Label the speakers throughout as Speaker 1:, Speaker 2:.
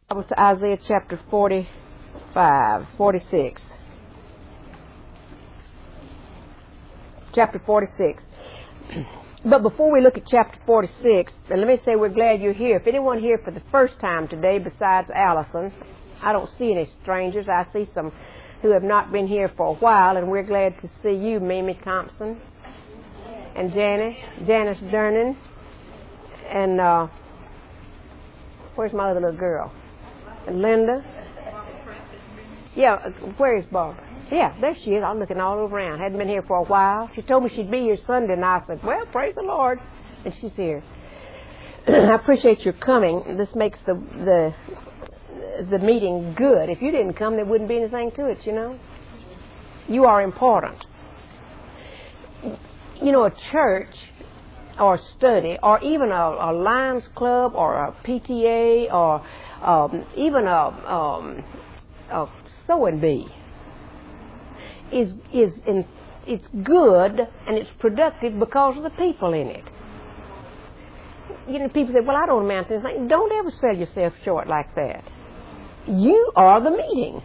Speaker 1: Bible to Isaiah chapter 46. Chapter 46. But before we look at chapter 46, and let me say we're glad you're here. If anyone here for the first time today besides Allison, I don't see any strangers. I see some who have not been here for a while, and we're glad to see you, Mimi Thompson, and Janice Durnan, and where's my other little girl? And Linda. Yeah, where is Barbara? Yeah, there she is. I'm looking all over around. Hadn't been here for a while. She told me she'd be here Sunday, and I said, well, praise the Lord. And she's here. I appreciate your coming. This makes the meeting good. If you didn't come, there wouldn't be anything to it, you know. You are important. You know, a church or study or even a Lions Club or a PTA or even a sewing bee it's good and it's productive because of the people in it. You know, people say, well, I don't amount to anything. Don't ever sell yourself short like that. You are the meeting.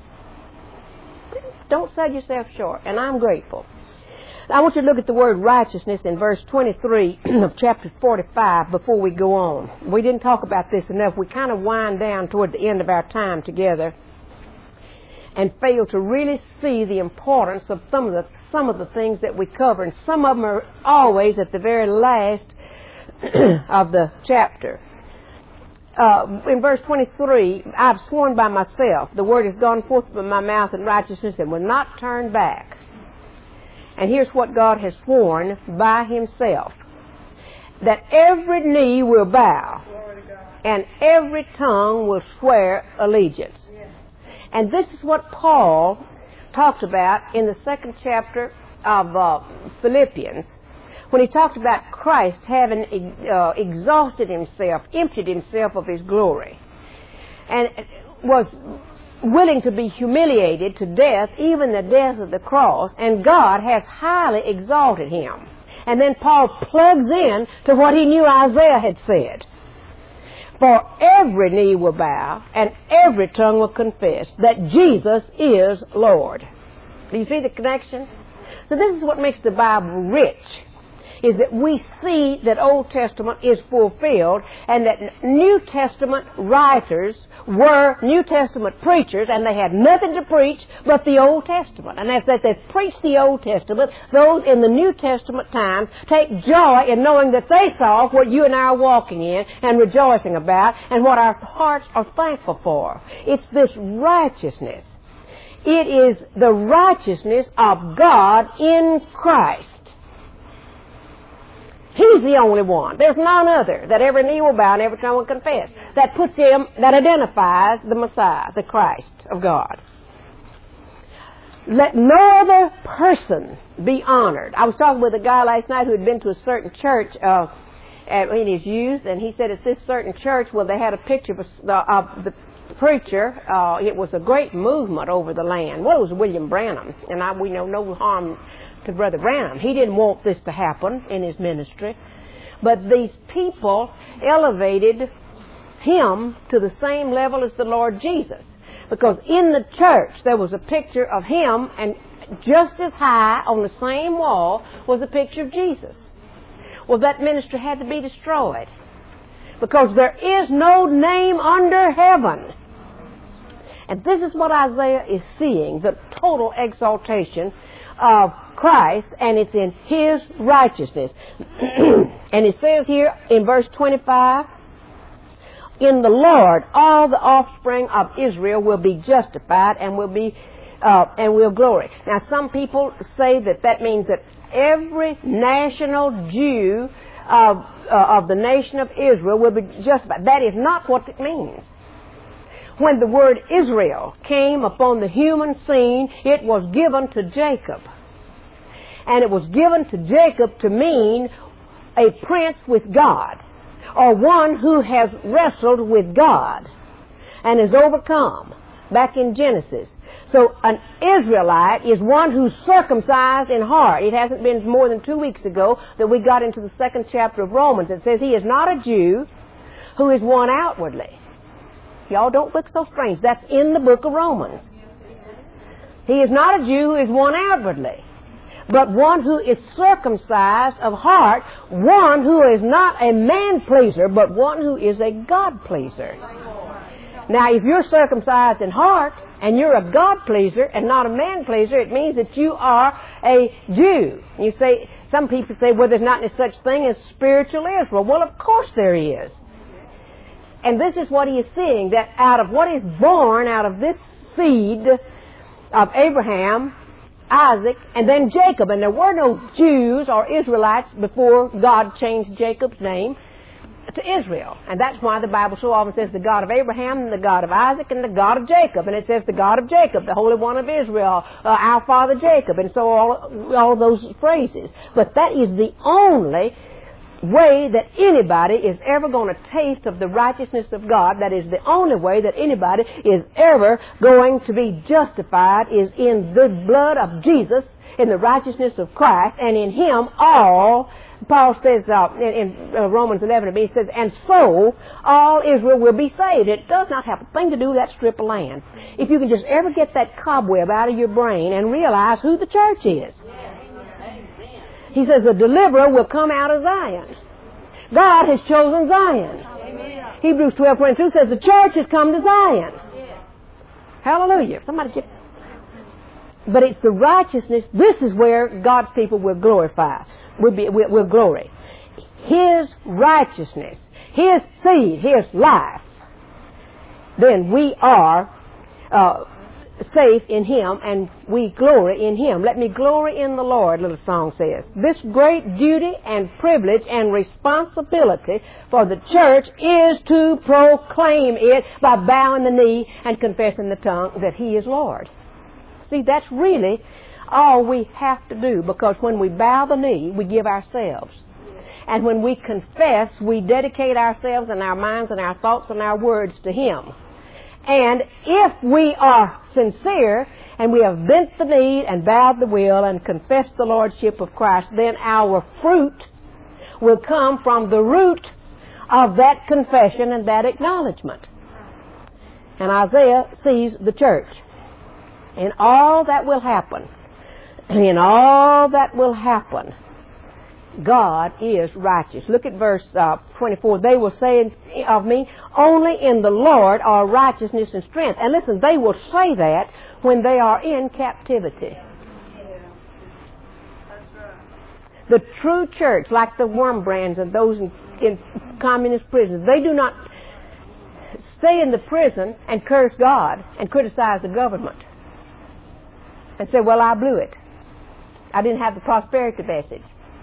Speaker 1: Don't sell yourself short, and I'm grateful. I want you to look at the word righteousness in verse 23 of chapter 45 before we go on. We didn't talk about this enough. We kind of wind down toward the end of our time together and fail to really see the importance of some of the things that we cover. And some of them are always at the very last of the chapter. In verse 23, I've sworn by myself, the word has gone forth from my mouth in righteousness and will not turn back. And here's what God has sworn by himself. That every knee will bow and every tongue will swear allegiance. And this is what Paul talked about in the second chapter of Philippians when he talked about Christ having exhausted himself, emptied himself of his glory, and was willing to be humiliated to death, even the death of the cross, and God has highly exalted him. And then Paul plugs in to what he knew Isaiah had said. For every knee will bow and every tongue will confess that Jesus is Lord. Do you see the connection? So this is what makes the Bible rich, is that we see that Old Testament is fulfilled and that New Testament writers were New Testament preachers and they had nothing to preach but the Old Testament. And as they preached the Old Testament, those in the New Testament times take joy in knowing that they saw what you and I are walking in and rejoicing about and what our hearts are thankful for. It's this righteousness. It is the righteousness of God in Christ. He's the only one. There's none other that every knee will bow and every tongue will confess. That puts him, that identifies the Messiah, the Christ of God. Let no other person be honored. I was talking with a guy last night who had been to a certain church in his youth, and he said at this certain church, well, they had a picture of the preacher. It was a great movement over the land. Well, it was William Branham, and we know no harm to Brother Branham. He didn't want this to happen in his ministry. But these people elevated him to the same level as the Lord Jesus. Because in the church there was a picture of him, and just as high on the same wall was a picture of Jesus. Well, that ministry had to be destroyed. Because there is no name under heaven. And this is what Isaiah is seeing, the total exaltation of Christ, and it's in his righteousness. And it says here in verse 25, in the Lord all the offspring of Israel will be justified and will glory. Now some people say that means that every national Jew of the nation of Israel will be justified. That is not what it means. When the word Israel came upon the human scene, it was given to Jacob. And it was given to Jacob to mean a prince with God, or one who has wrestled with God and has overcome, back in Genesis. So an Israelite is one who's circumcised in heart. It hasn't been more than 2 weeks ago that we got into the second chapter of Romans. It says he is not a Jew who is one outwardly. Y'all don't look so strange. That's in the book of Romans. He is not a Jew who is one outwardly, but one who is circumcised of heart, one who is not a man-pleaser, but one who is a God-pleaser. Now, if you're circumcised in heart, and you're a God-pleaser and not a man-pleaser, it means that you are a Jew. You say, some people say, well, there's not any such thing as spiritual Israel. Well, of course there is. And this is what he is seeing, that out of what is born out of this seed of Abraham, Isaac, and then Jacob. And there were no Jews or Israelites before God changed Jacob's name to Israel. And that's why the Bible so often says the God of Abraham, and the God of Isaac, and the God of Jacob. And it says the God of Jacob, the Holy One of Israel, our Father Jacob, and so all those phrases. But that is the only way that anybody is ever going to taste of the righteousness of God. That is the only way that anybody is ever going to be justified, is in the blood of Jesus, in the righteousness of Christ, and in Him all, Paul says in Romans 11, he says, and so all Israel will be saved. It does not have a thing to do with that strip of land. If you can just ever get that cobweb out of your brain and realize who the church is. He says the deliverer will come out of Zion. God has chosen Zion. Hebrews 12:22 says the church has come to Zion. Hallelujah. Somebody get... But it's the righteousness. This is where God's people will glorify. Will glory. His righteousness, His seed, His life. Then we are safe in Him, and we glory in Him. Let me glory in the Lord, little song says. This great duty and privilege and responsibility for the church is to proclaim it by bowing the knee and confessing the tongue that He is Lord. See, that's really all we have to do, because when we bow the knee, we give ourselves. And when we confess, we dedicate ourselves and our minds and our thoughts and our words to Him. And if we are sincere and we have bent the knee and bowed the will and confessed the Lordship of Christ, then our fruit will come from the root of that confession and that acknowledgement. And Isaiah sees the church. And all that will happen, God is righteous. Look at verse 24. They will say of me, only in the Lord are righteousness and strength. And listen, they will say that when they are in captivity. The true church, like the Wormbrands and those in communist prisons, they do not stay in the prison and curse God and criticize the government and say, well, I blew it. I didn't have the prosperity message.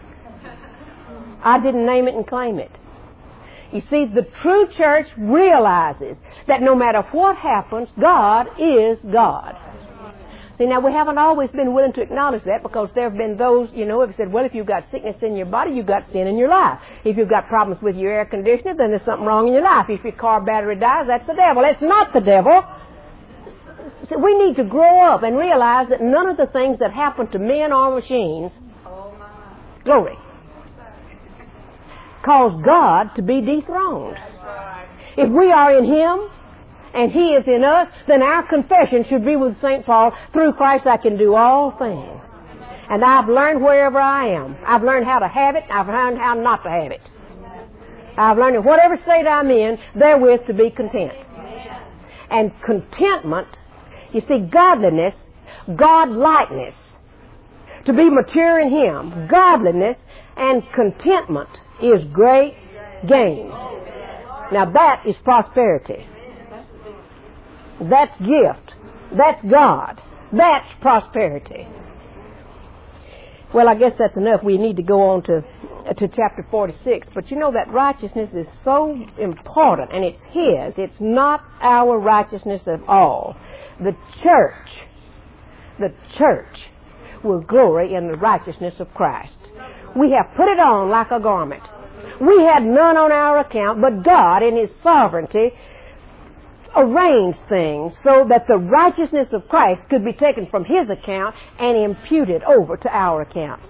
Speaker 1: I didn't name it and claim it. You see, the true church realizes that no matter what happens, God is God. See, now we haven't always been willing to acknowledge that, because there have been those, have said, well, if you've got sickness in your body, you've got sin in your life. If you've got problems with your air conditioner, then there's something wrong in your life. If your car battery dies, that's the devil. It's not the devil. See, we need to grow up and realize that none of the things that happen to men or machines, glory, cause God to be dethroned. If we are in Him and He is in us, then our confession should be with St. Paul, through Christ I can do all things. And I've learned wherever I am. I've learned how to have it. I've learned how not to have it. I've learned in whatever state I'm in, therewith to be content. And contentment, you see, godliness, God-likeness, to be mature in Him, godliness and contentment is great gain. Now that is prosperity. That's gift. That's God. That's prosperity. Well, I guess that's enough. We need to go on to chapter 46. But you know that righteousness is so important, and it's His. It's not our righteousness at all. The church will glory in the righteousness of Christ. We have put it on like a garment. We had none on our account, but God in His sovereignty arranged things so that the righteousness of Christ could be taken from His account and imputed over to our accounts.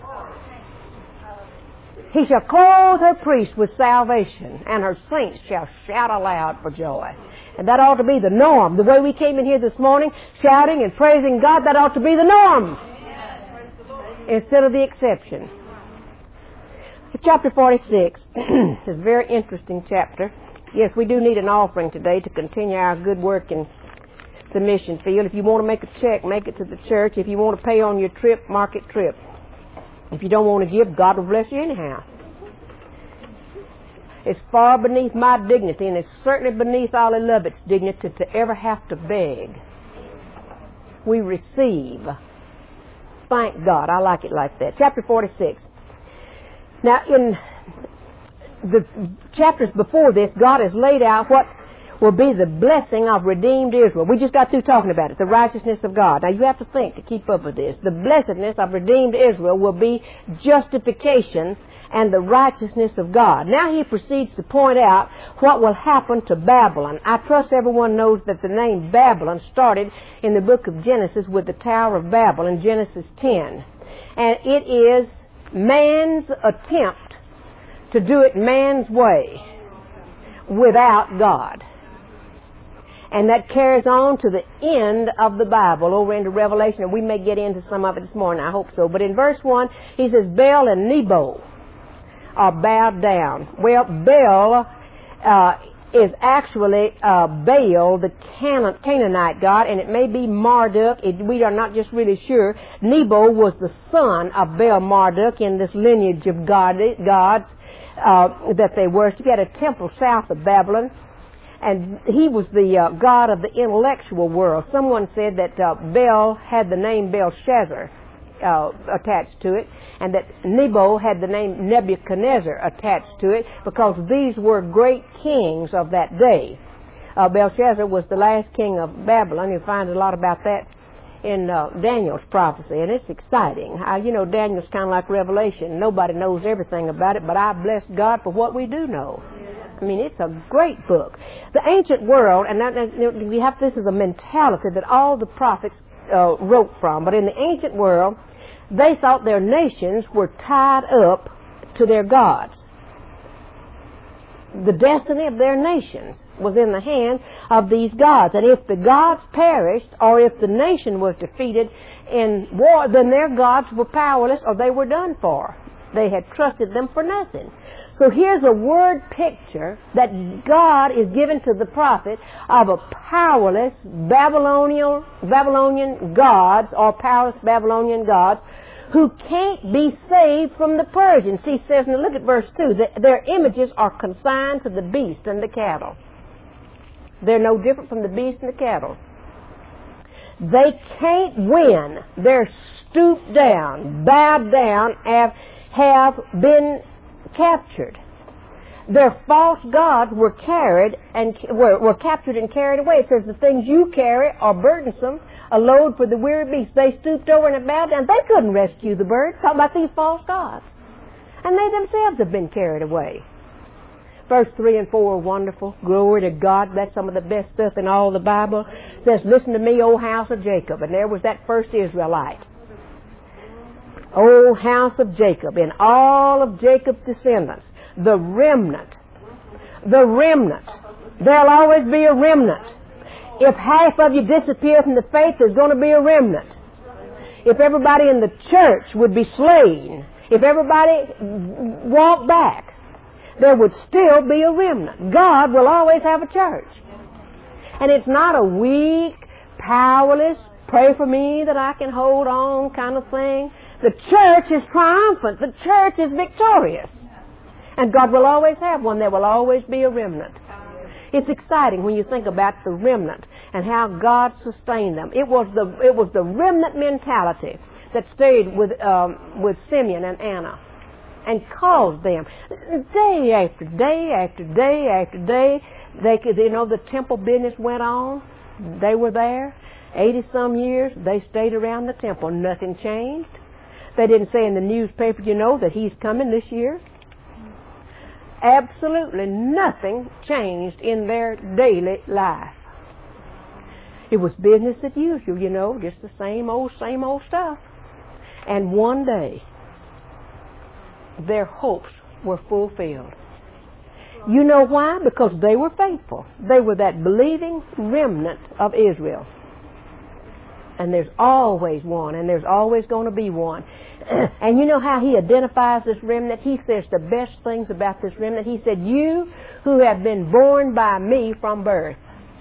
Speaker 1: He shall clothe her priests with salvation, and her saints shall shout aloud for joy. And that ought to be the norm. The way we came in here this morning, shouting and praising God, that ought to be the norm instead of the exception. Chapter 46 is a very interesting chapter. Yes, we do need an offering today to continue our good work in the mission field. If you want to make a check, make it to the church. If you want to pay on your trip, mark it trip. If you don't want to give, God will bless you anyhow. It's far beneath my dignity, and it's certainly beneath Ollie Lovett's dignity to ever have to beg. We receive. Thank God. I like it like that. Chapter 46. Now, in the chapters before this, God has laid out what will be the blessing of redeemed Israel. We just got through talking about it, the righteousness of God. Now, you have to think to keep up with this. The blessedness of redeemed Israel will be justification and the righteousness of God. Now he proceeds to point out what will happen to Babylon. I trust everyone knows that the name Babylon started in the book of Genesis with the Tower of Babel in Genesis 10. And it is man's attempt to do it man's way without God. And that carries on to the end of the Bible, over into Revelation, and we may get into some of it this morning, I hope so. But in verse 1, he says, Baal and Nebo are bowed down. Well, Baal is actually Baal, the Canaanite god, and it may be Marduk. We are not just really sure. Nebo was the son of Baal Marduk in this lineage of gods that they worshipped. He had a temple south of Babylon, and he was the god of the intellectual world. Someone said that Baal had the name Belshazzar attached to it, and that Nebo had the name Nebuchadnezzar attached to it, because these were great kings of that day. Belshazzar was the last king of Babylon. You'll find a lot about that in Daniel's prophecy, and it's exciting. Daniel's kind of like Revelation. Nobody knows everything about it, but I bless God for what we do know. I mean, it's a great book. The ancient world, and this is a mentality that all the prophets wrote from, but in the ancient world, they thought their nations were tied up to their gods. The destiny of their nations was in the hands of these gods. And if the gods perished, or if the nation was defeated in war, then their gods were powerless, or they were done for. They had trusted them for nothing. So here's a word picture that God is giving to the prophet of a powerless Babylonian gods, or powerless Babylonian gods, who can't be saved from the Persians. He says, now look at verse 2, that their images are consigned to the beast and the cattle. They're no different from the beast and the cattle. They can't win. They're stooped down, bowed down, have been captured. Their false gods were captured and carried away. It says the things you carry are burdensome, a load for the weary beast. They stooped over and bowed down. They couldn't rescue the bird. Talk about these false gods. And they themselves have been carried away. Verse 3 and 4 are wonderful. Glory to God. That's some of the best stuff in all the Bible. It says, listen to me, O house of Jacob. And there was that first Israelite. O house of Jacob, and all of Jacob's descendants, the remnant. The remnant. There'll always be a remnant. If half of you disappear from the faith, there's going to be a remnant. If everybody in the church would be slain, if everybody walked back, there would still be a remnant. God will always have a church. And it's not a weak, powerless, pray for me that I can hold on kind of thing. The church is triumphant. The church is victorious. And God will always have one. There will always be a remnant. It's exciting when you think about the remnant and how God sustained them. It was the remnant mentality that stayed with Simeon and Anna and caused them day after day after day after day. The temple business went on. They were there 80-some years. They stayed around the temple. Nothing changed. They didn't say in the newspaper, that he's coming this year. Absolutely nothing changed in their daily life. It was business as usual, just the same old stuff. And one day, their hopes were fulfilled. You know why? Because they were faithful. They were that believing remnant of Israel. And there's always one, and there's always going to be one. And you know how he identifies this remnant? He says the best things about this remnant. He said, you who have been born by me from birth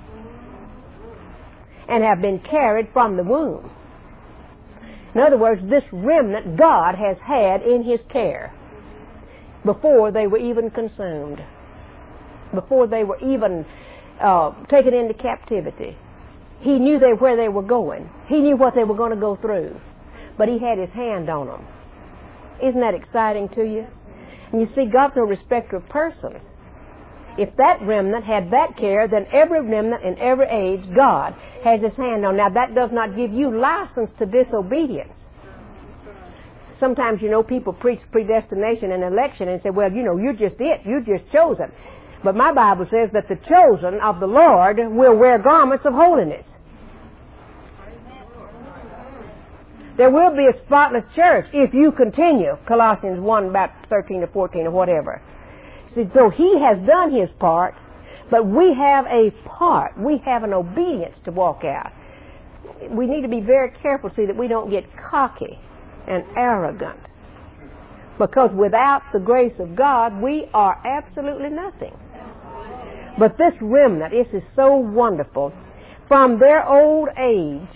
Speaker 1: and have been carried from the womb. In other words, this remnant God has had in His care before they were even consumed, before they were even taken into captivity. He knew where they were going. He knew what they were going to go through. But He had His hand on them. Isn't that exciting to you? And you see, God's no respecter of persons. If that remnant had that care, then every remnant in every age, God has His hand on. Now, that does not give you license to disobedience. Sometimes, people preach predestination and election and say, well, you're just it. You're just chosen. But my Bible says that the chosen of the Lord will wear garments of holiness. There will be a spotless church if you continue. Colossians 1, about 13 to 14 or whatever. See, so He has done His part, but we have a part. We have an obedience to walk out. We need to be very careful, see, that we don't get cocky and arrogant. Because without the grace of God, we are absolutely nothing. But this remnant, this is so wonderful. From their old age,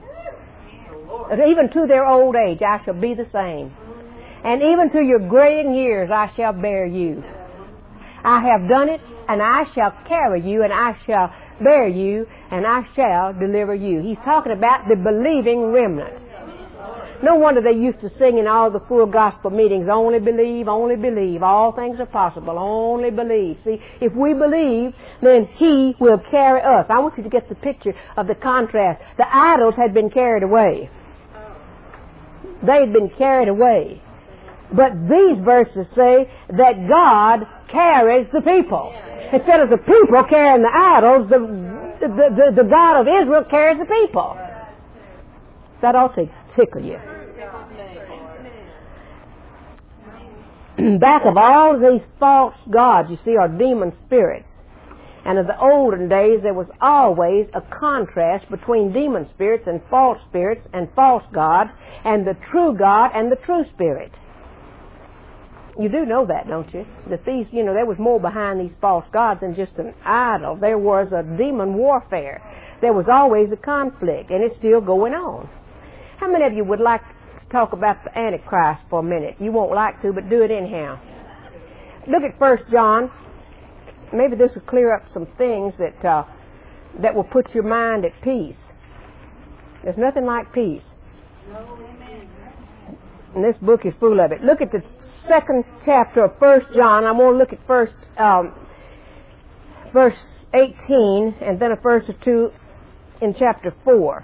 Speaker 1: even to their old age, I shall be the same. And even to your graying years, I shall bear you. I have done it, and I shall carry you, and I shall bear you, and I shall deliver you. He's talking about the believing remnant. No wonder they used to sing in all the full gospel meetings, only believe, all things are possible, only believe. See, if we believe, then He will carry us. I want you to get the picture of the contrast. The idols had been carried away. They had been carried away. But these verses say that God carries the people. Instead of the people carrying the idols, the God of Israel carries the people. That ought to tickle you. Back of all of these false gods, you see, are demon spirits. And in the olden days, there was always a contrast between demon spirits and false gods, and the true God and the true spirit. You do know that, don't you? That these, there was more behind these false gods than just an idol. There was a demon warfare. There was always a conflict, and it's still going on. How many of you would like to talk about the Antichrist for a minute? You won't like to, but do it anyhow. Look at 1 John. Maybe this will clear up some things that will put your mind at peace. There's nothing like peace. And this book is full of it. Look at the second chapter of 1 John. I'm going to look at first verse 18 and then a verse or two in chapter 4.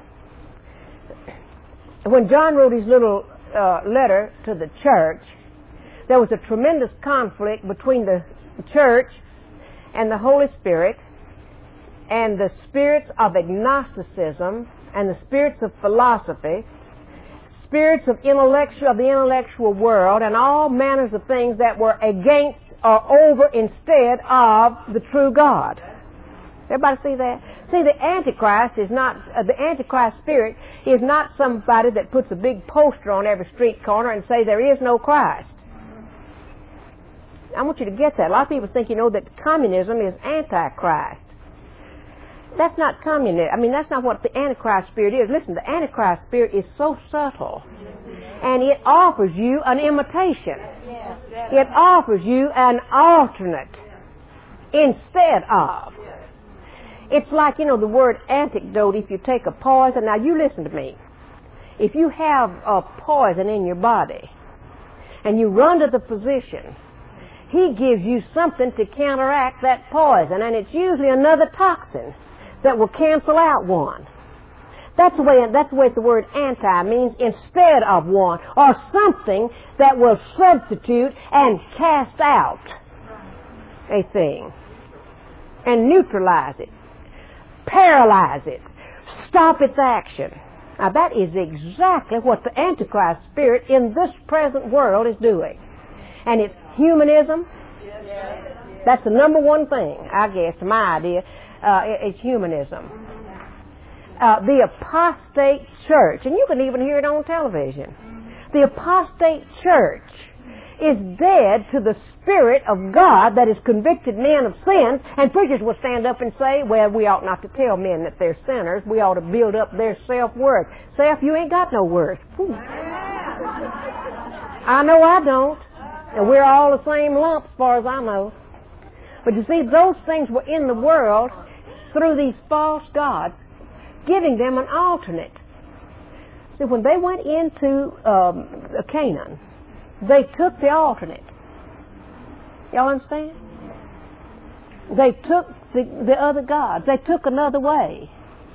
Speaker 1: When John wrote his little letter to the church, there was a tremendous conflict between the church and the Holy Spirit, and the spirits of agnosticism, and the spirits of philosophy, spirits of the intellectual world, and all manners of things that were against or over instead of the true God. Everybody see that? See, the Antichrist is not, the Antichrist spirit is not somebody that puts a big poster on every street corner and say there is no Christ. I want you to get that. A lot of people think, that communism is Antichrist. That's not communism. That's not what the Antichrist spirit is. Listen, the Antichrist spirit is so subtle. And it offers you an imitation. It offers you an alternate instead of. It's like, the word antidote. If you take a poison, now you listen to me. If you have a poison in your body and you run to the physician, he gives you something to counteract that poison, and it's usually another toxin that will cancel out one. That's the way the word anti means instead of one, or something that will substitute and cast out a thing and neutralize it, paralyze it, stop its action. Now that is exactly what the Antichrist spirit in this present world is doing. And it's humanism. That's the number one thing, I guess, my idea, is humanism. The apostate church, and you can even hear it on television. The apostate church is dead to the Spirit of God that has convicted men of sins, and preachers will stand up and say, well, we ought not to tell men that they're sinners. We ought to build up their self-worth. Self, you ain't got no worth. Whew. I know I don't. And we're all the same lump as far as I know. But you see, those things were in the world through these false gods, giving them an alternate. See, when they went into Canaan, they took the alternate. Y'all understand? They took the other gods. They took another way.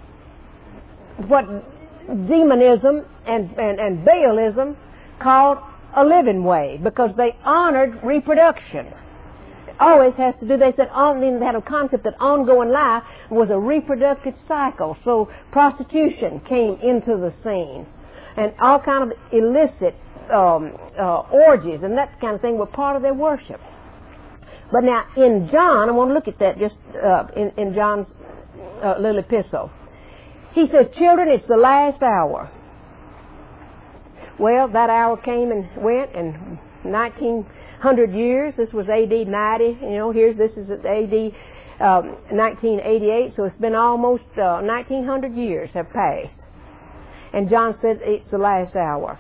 Speaker 1: What demonism and Baalism called a living way, because they honored reproduction. It always has to do, they said, they had a concept that ongoing life was a reproductive cycle. So prostitution came into the scene. And all kind of illicit orgies and that kind of thing were part of their worship. But now in John, I want to look at that just in John's little epistle. He says, children, it's the last hour. Well, that hour came and went, and 1900 years, this was AD 90, this is AD 1988, so it's been almost 1900 years have passed. And John said it's the last hour.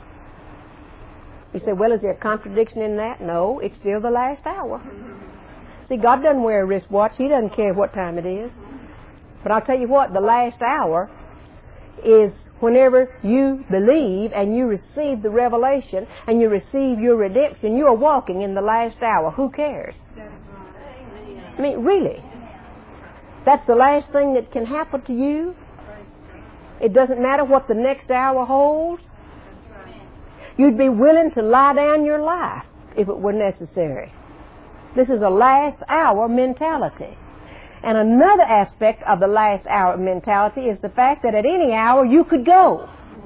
Speaker 1: You say, well, is there a contradiction in that? No, it's still the last hour. See, God doesn't wear a wristwatch. He doesn't care what time it is. But I'll tell you what, the last hour is whenever you believe and you receive the revelation and you receive your redemption, you are walking in the last hour. Who cares? I mean, really. That's the last thing that can happen to you. It doesn't matter what the next hour holds. You'd be willing to lie down your life if it were necessary. This is a last hour mentality. And another aspect of the last hour mentality is the fact that at any hour you could go.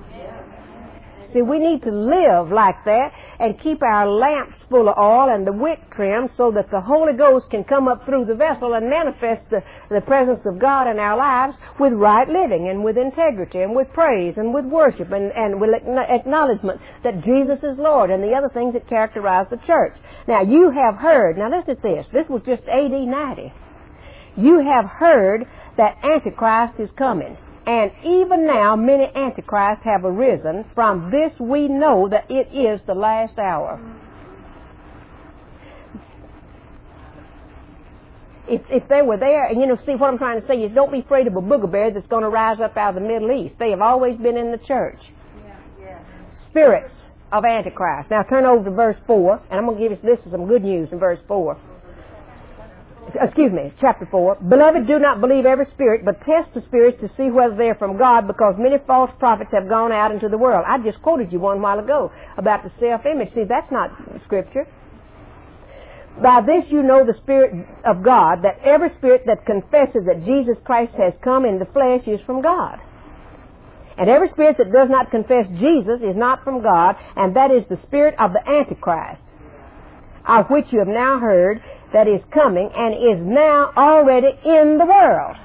Speaker 1: See, we need to live like that and keep our lamps full of oil and the wick trimmed so that the Holy Ghost can come up through the vessel and manifest the presence of God in our lives with right living and with integrity and with praise and with worship and with acknowledgement that Jesus is Lord and the other things that characterize the church. Now, you have heard, now listen to this. This was just AD 90. You have heard that Antichrist is coming. And even now, many antichrists have arisen. From this we know that it is the last hour. If they were there, and see what I'm trying to say is don't be afraid of a booger bear that's going to rise up out of the Middle East. They have always been in the church. Spirits of Antichrist. Now turn over to verse 4, and I'm going to give you some good news in verse 4. Chapter 4. Beloved, do not believe every spirit, but test the spirits to see whether they are from God, because many false prophets have gone out into the world. I just quoted you one while ago about the self-image. See, that's not Scripture. By this you know the Spirit of God, that every spirit that confesses that Jesus Christ has come in the flesh is from God. And every spirit that does not confess Jesus is not from God, and that is the spirit of the Antichrist, of which you have now heard, that is coming and is now already in the world.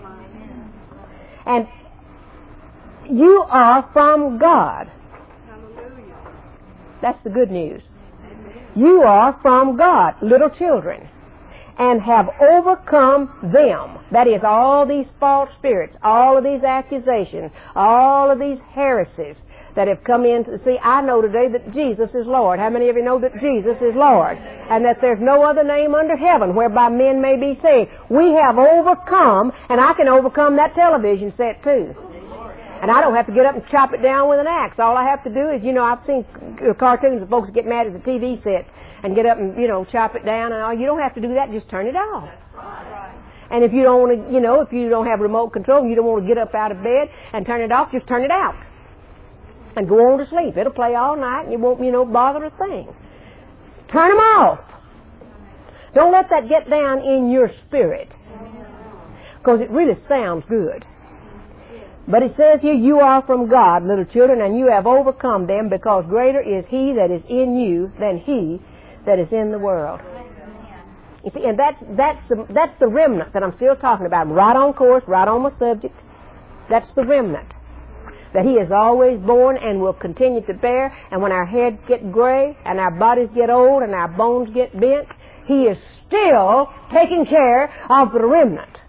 Speaker 1: And you are from God. That's the good news. You are from God, little children, and have overcome them. That is, all these false spirits, all of these accusations, all of these heresies that have come in. See, I know today that Jesus is Lord. How many of you know that Jesus is Lord? And that there's no other name under heaven whereby men may be saved. We have overcome, and I can overcome that television set too. And I don't have to get up and chop it down with an axe. All I have to do is, I've seen cartoons of folks get mad at the TV set and get up and, chop it down and all. You don't have to do that. Just turn it off. And if you don't want to, if you don't have remote control, you don't want to get up out of bed and turn it off, just turn it out. And go on to sleep. It'll play all night and you won't, bother a thing. Turn them off. Don't let that get down in your spirit. Because it really sounds good. But it says here, you are from God, little children, and you have overcome them, because greater is He that is in you than he that is in the world. You see, and that's the remnant that I'm still talking about. I'm right on course, right on my subject. That's the remnant that He has always borne and will continue to bear. And when our heads get gray and our bodies get old and our bones get bent, He is still taking care of the remnant.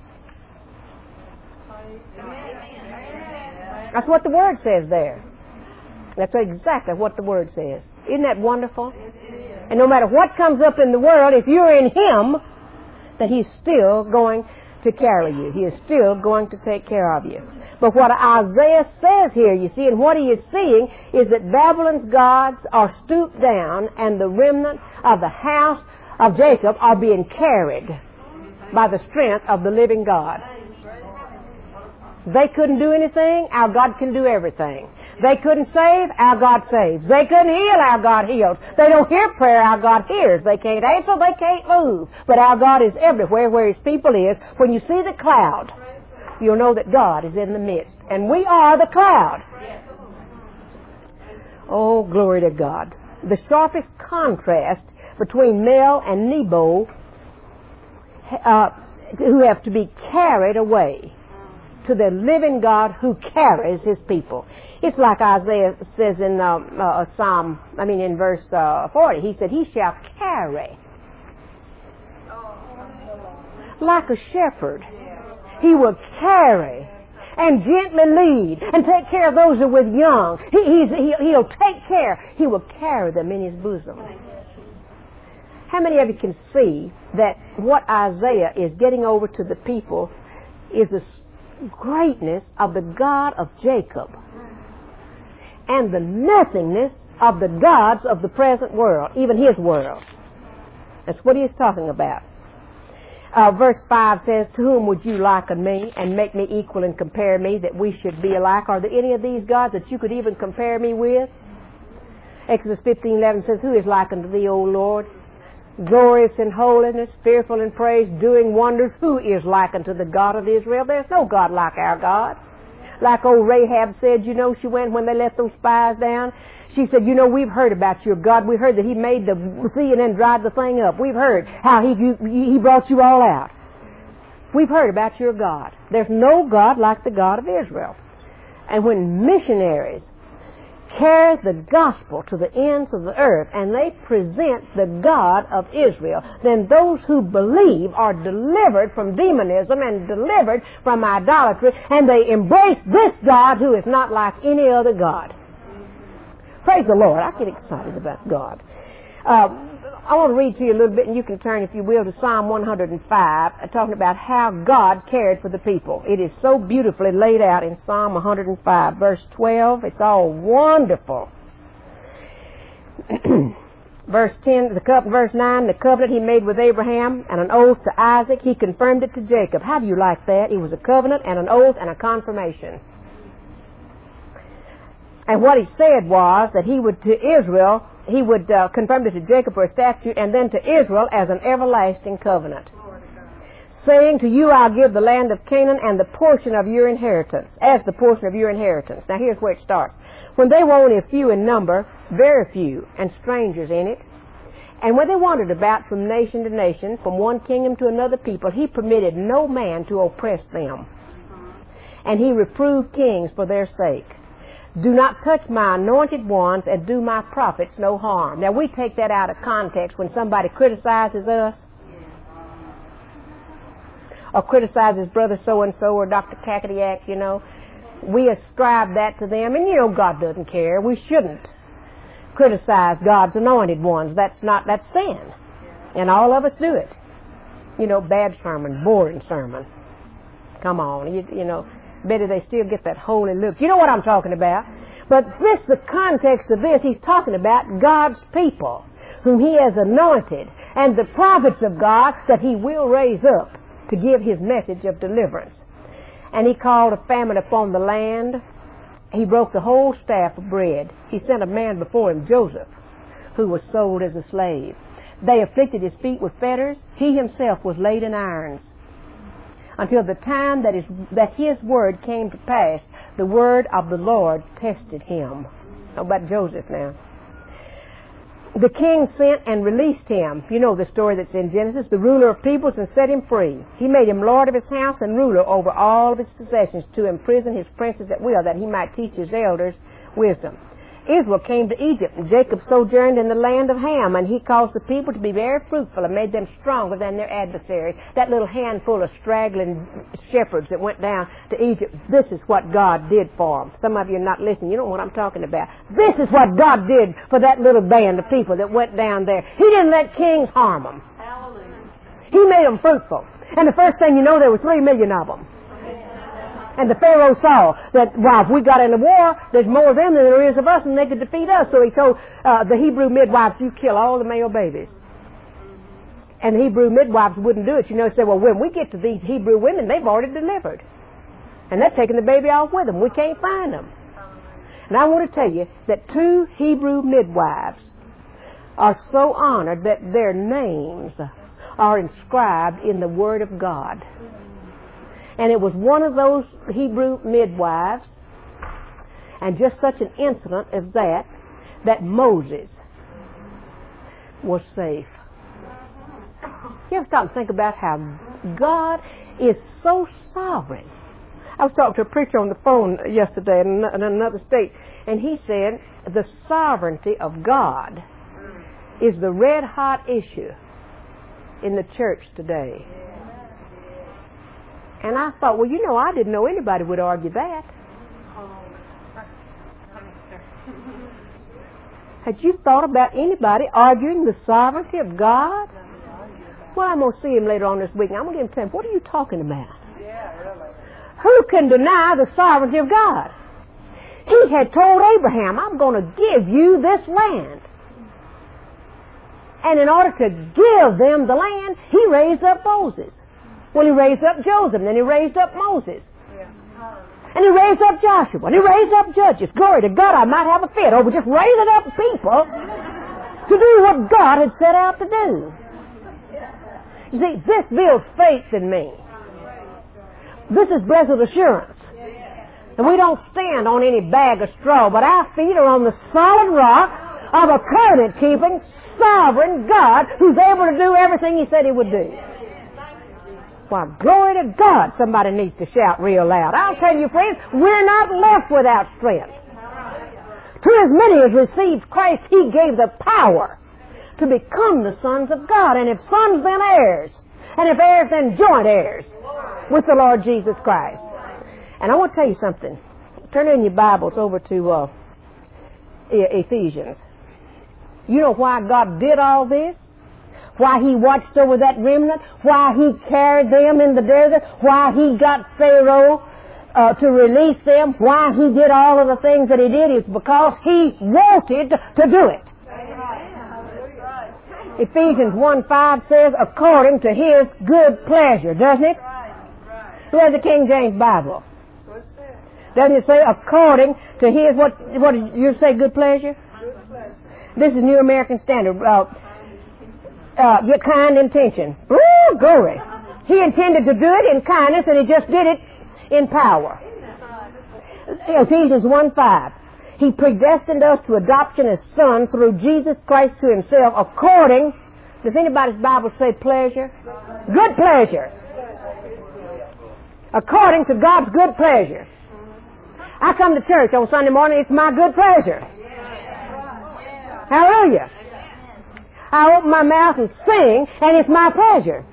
Speaker 1: That's what the Word says there. That's exactly what the Word says. Isn't that wonderful? And no matter what comes up in the world, if you're in Him, that He's still going to carry you. He is still going to take care of you. But what Isaiah says here, you see, and what he is seeing is that Babylon's gods are stooped down and the remnant of the house of Jacob are being carried by the strength of the living God. They couldn't do anything, our God can do everything. They couldn't save, our God saves. They couldn't heal, our God heals. They don't hear prayer, our God hears. They can't answer, they can't move. But our God is everywhere where His people is. When you see the cloud, you'll know that God is in the midst. And we are the cloud. Oh, glory to God. The sharpest contrast between Mel and Nebo, who have to be carried away to the living God who carries His people. It's like Isaiah says in in verse 40. He said, He shall carry like a shepherd. He will carry and gently lead and take care of those who are with young. He'll take care. He will carry them in His bosom. How many of you can see that what Isaiah is getting over to the people is the greatness of the God of Jacob and the nothingness of the gods of the present world, even his world? That's what he is talking about. Verse 5 says, To whom would you liken me and make me equal and compare me that we should be alike? Are there any of these gods that you could even compare me with? Exodus 15:11 says, Who is like unto thee, O Lord? Glorious in holiness, fearful in praise, doing wonders. Who is like unto the God of Israel? There's no God like our God. Like old Rahab said, she went when they let those spies down. She said, we've heard about your God. We heard that He made the sea and then dried the thing up. We've heard how He brought you all out. We've heard about your God. There's no God like the God of Israel. And when missionaries carry the gospel to the ends of the earth and they present the God of Israel, then those who believe are delivered from demonism and delivered from idolatry, and they embrace this God who is not like any other God. Praise the Lord. I get excited about God. I want to read to you a little bit, and you can turn, if you will, to Psalm 105, talking about how God cared for the people. It is so beautifully laid out in Psalm 105, verse 12. It's all wonderful. Verse 10, verse 9, the covenant He made with Abraham and an oath to Isaac, He confirmed it to Jacob. How do you like that? It was a covenant and an oath and a confirmation. And what He said was that He would to Israel, He would confirm it to Jacob for a statute, and then to Israel as an everlasting covenant, saying, To you I'll give the land of Canaan and the portion of your inheritance, as the portion of your inheritance. Now here's where it starts. When they were only a few in number, very few, and strangers in it, and when they wandered about from nation to nation, from one kingdom to another people, He permitted no man to oppress them. And He reproved kings for their sake. Do not touch my anointed ones and do my prophets no harm. Now we take that out of context when somebody criticizes us or criticizes Brother so-and-so or Dr. Kakadiak, We ascribe that to them, and God doesn't care. We shouldn't criticize God's anointed ones. That's sin. And all of us do it. Bad sermon, boring sermon. Come on, Better they still get that holy look. You know what I'm talking about. But the context of this, he's talking about God's people, whom He has anointed, and the prophets of God that He will raise up to give His message of deliverance. And He called a famine upon the land. He broke the whole staff of bread. He sent a man before Him, Joseph, who was sold as a slave. They afflicted his feet with fetters. He himself was laid in irons, until the time that His word came to pass. The word of the Lord tested him. How about Joseph now? the king sent and released him. You know the story that's in Genesis. The ruler of peoples, and set him free. He made him lord of his house and ruler over all of his possessions, to imprison his princes at will, that he might teach his elders wisdom. Israel came to Egypt, and Jacob sojourned in the land of Ham, and he caused the people to be very fruitful and made them stronger than their adversaries. That little handful of straggling shepherds that went down to Egypt, this is what God did for them. Some of you are not listening. You don't know what I'm talking about. This is what God did for that little band of people that went down there. He didn't let kings harm them. Hallelujah. He made them fruitful. And the first thing you know, there were 3 million of them. And the Pharaoh saw that, wow, if we got in a war, there's more of them than there is of us, and they could defeat us. So he told the Hebrew midwives, you kill all the male babies. And the Hebrew midwives wouldn't do it. You know, they said, well, when we get to these Hebrew women, they've already delivered. And they're taking the baby off with them. We can't find them. And I want to tell you that 2 Hebrew midwives are so honored that their names are inscribed in the Word of God. And it was one of those Hebrew midwives, and just such an incident as that Moses was safe. You ever stop and think about how God is so sovereign? I was talking to a preacher on the phone yesterday in another state, and he said the sovereignty of God is the red-hot issue in the church today. And I thought, well, you know, I didn't know anybody would argue that. Had you thought about anybody arguing the sovereignty of God? Well, I'm going to see him later on this week, and I'm going to give him time. What are you talking about? Yeah, really. Who can deny the sovereignty of God? He had told Abraham, I'm going to give you this land. And in order to give them the land, he raised up Moses. Well, he raised up Joseph, and then he raised up Moses. And he raised up Joshua, and he raised up judges. Glory to God, I might have a fit over just raising up people to do what God had set out to do. You see, this builds faith in me. This is blessed assurance. And we don't stand on any bag of straw, but our feet are on the solid rock of a covenant-keeping, sovereign God who's able to do everything He said He would do. Why, glory to God, somebody needs to shout real loud. I'll tell you, friends, we're not left without strength. To as many as received Christ, He gave the power to become the sons of God. And if sons, then heirs. And if heirs, then joint heirs with the Lord Jesus Christ. And I want to tell you something. Turn in your Bibles over to Ephesians. You know why God did all this? Why He watched over that remnant, why He carried them in the desert, why He got Pharaoh to release them, why He did all of the things that He did, is because He wanted to do it. Ephesians 1:5 says, according to His good pleasure, doesn't it? Who has the King James Bible? Doesn't it say according to His, what did you say, good pleasure? Good pleasure. This is New American Standard. Your kind intention. Ooh, glory. He intended to do it in kindness, and He just did it in power. Ephesians 1:5. He predestined us to adoption as sons through Jesus Christ to Himself, according, does anybody's Bible say pleasure? Good pleasure. According to God's good pleasure. I come to church on Sunday morning, it's my good pleasure. Hallelujah. I open my mouth and sing, and it's my pleasure.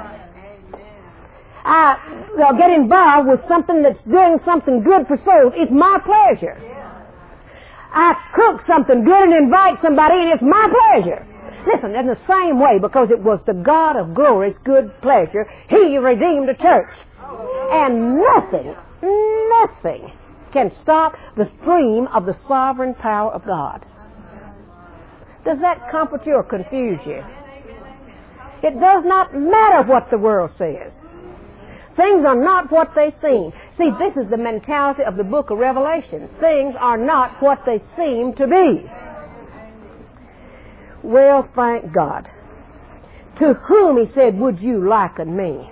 Speaker 1: I get involved with something that's doing something good for souls. It's my pleasure. I cook something good and invite somebody, and it's my pleasure. Listen, in the same way, because it was the God of glory's good pleasure, He redeemed the church. And nothing can stop the stream of the sovereign power of God. Does that comfort you or confuse you? It does not matter what the world says. Things are not what they seem. See, this is the mentality of the book of Revelation. Things are not what they seem to be. Well, thank God. To whom He said, would you liken me?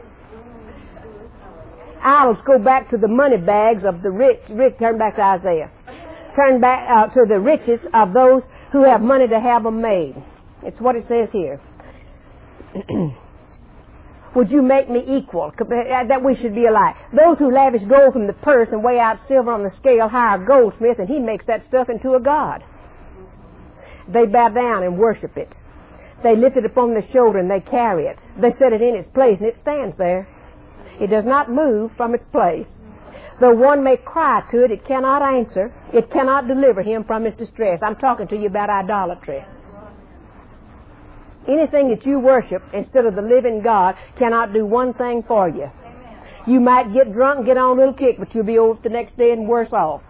Speaker 1: I'll go back to the money bags of the rich. Turn back to Isaiah. turn back to the riches of those who have money to have them made. It's what it says here. Would you make me equal? That we should be alike. Those who lavish gold from the purse and weigh out silver on the scale hire a goldsmith, and he makes that stuff into a god. They bow down and worship it. They lift it upon their shoulder and they carry it. They set it in its place and it stands there. It does not move from its place. Though one may cry to it, it cannot answer. It cannot deliver him from his distress. I'm talking to you about idolatry. Anything that you worship instead of the living God cannot do one thing for you. You might get drunk and get on a little kick, but you'll be over the next day and worse off.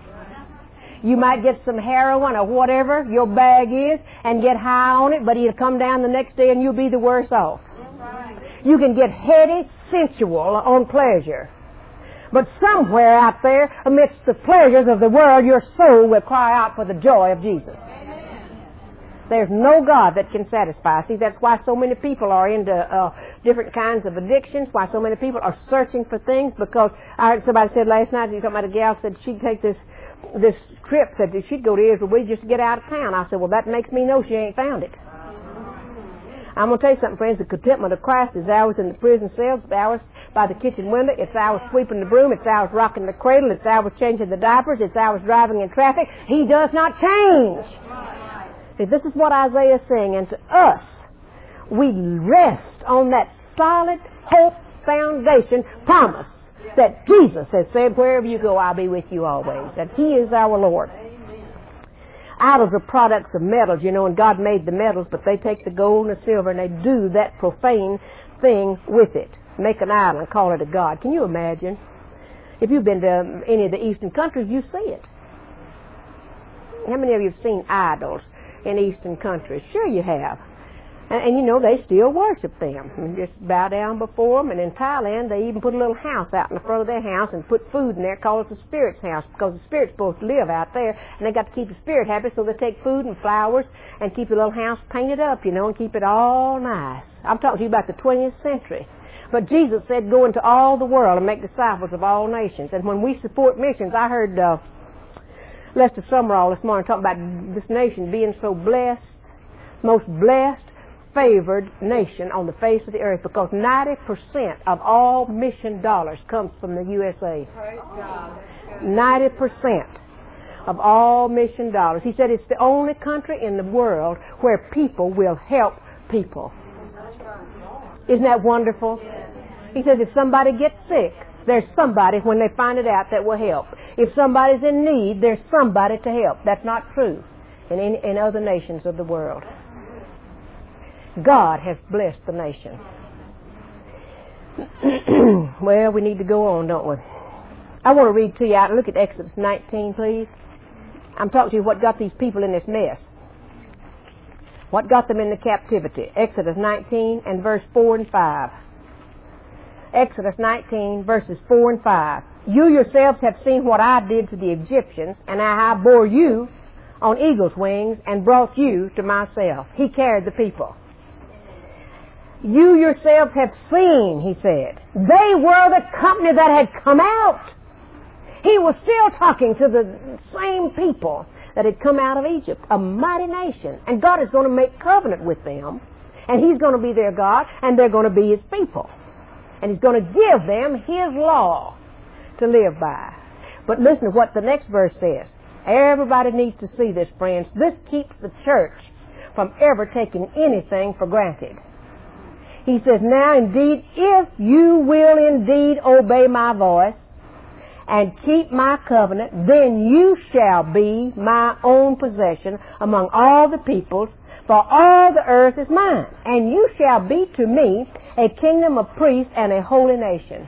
Speaker 1: You might get some heroin or whatever your bag is and get high on it, but it'll come down the next day and you'll be the worse off. You can get heady, sensual on pleasure. But somewhere out there, amidst the pleasures of the world, your soul will cry out for the joy of Jesus. There's no God that can satisfy. See, that's why so many people are into different kinds of addictions, why so many people are searching for things, because I heard somebody said last night, you talking about a gal said she'd take this trip, said she'd go to Israel just to get out of town. I said, well, that makes me know she ain't found it. I'm going to tell you something, friends. The contentment of Christ is ours in the prison cells, it's ours by the kitchen window, it's ours sweeping the broom, it's ours rocking the cradle, it's ours changing the diapers, it's ours driving in traffic. He does not change. See, this is what Isaiah is saying, and to us, we rest on that solid hope foundation promise that Jesus has said, wherever you go, I'll be with you always, that He is our Lord. Idols are products of metals, and God made the metals, but they take the gold and the silver and they do that profane thing with it. Make an idol and call it a god. Can you imagine? If you've been to any of the eastern countries, you see it. How many of you have seen idols in eastern countries? Sure you have. And they still worship them and just bow down before them. And in Thailand, they even put a little house out in the front of their house and put food in there, call it the spirit's house, because the spirit's supposed to live out there, and they got to keep the spirit happy, so they take food and flowers and keep the little house painted up, and keep it all nice. I'm talking to you about the 20th century. But Jesus said, go into all the world and make disciples of all nations. And when we support missions, I heard Lester Summerall this morning talking about this nation being so blessed, most blessed, favored nation on the face of the earth, because 90% of all mission dollars comes from the USA. 90% of all mission dollars. He said it's the only country in the world where people will help people. Isn't that wonderful? He says if somebody gets sick, there's somebody, when they find it out, that will help. If somebody's in need, there's somebody to help. That's not true in other nations of the world. God has blessed the nation. Well, we need to go on, don't we? I want to read to you out. Look at Exodus 19, please. I'm talking to you what got these people in this mess. What got them into captivity? Exodus 19 and verse 4 and 5. Exodus 19, verses 4 and 5. You yourselves have seen what I did to the Egyptians, and how I bore you on eagle's wings and brought you to myself. He carried the people. You yourselves have seen, he said. They were the company that had come out. He was still talking to the same people that had come out of Egypt, a mighty nation. And God is going to make covenant with them, and He's going to be their God, and they're going to be His people. And He's going to give them His law to live by. But listen to what the next verse says. Everybody needs to see this, friends. This keeps the church from ever taking anything for granted. He says, now indeed, if you will indeed obey my voice and keep my covenant, then you shall be my own possession among all the peoples, for all the earth is mine. And you shall be to me a kingdom of priests and a holy nation.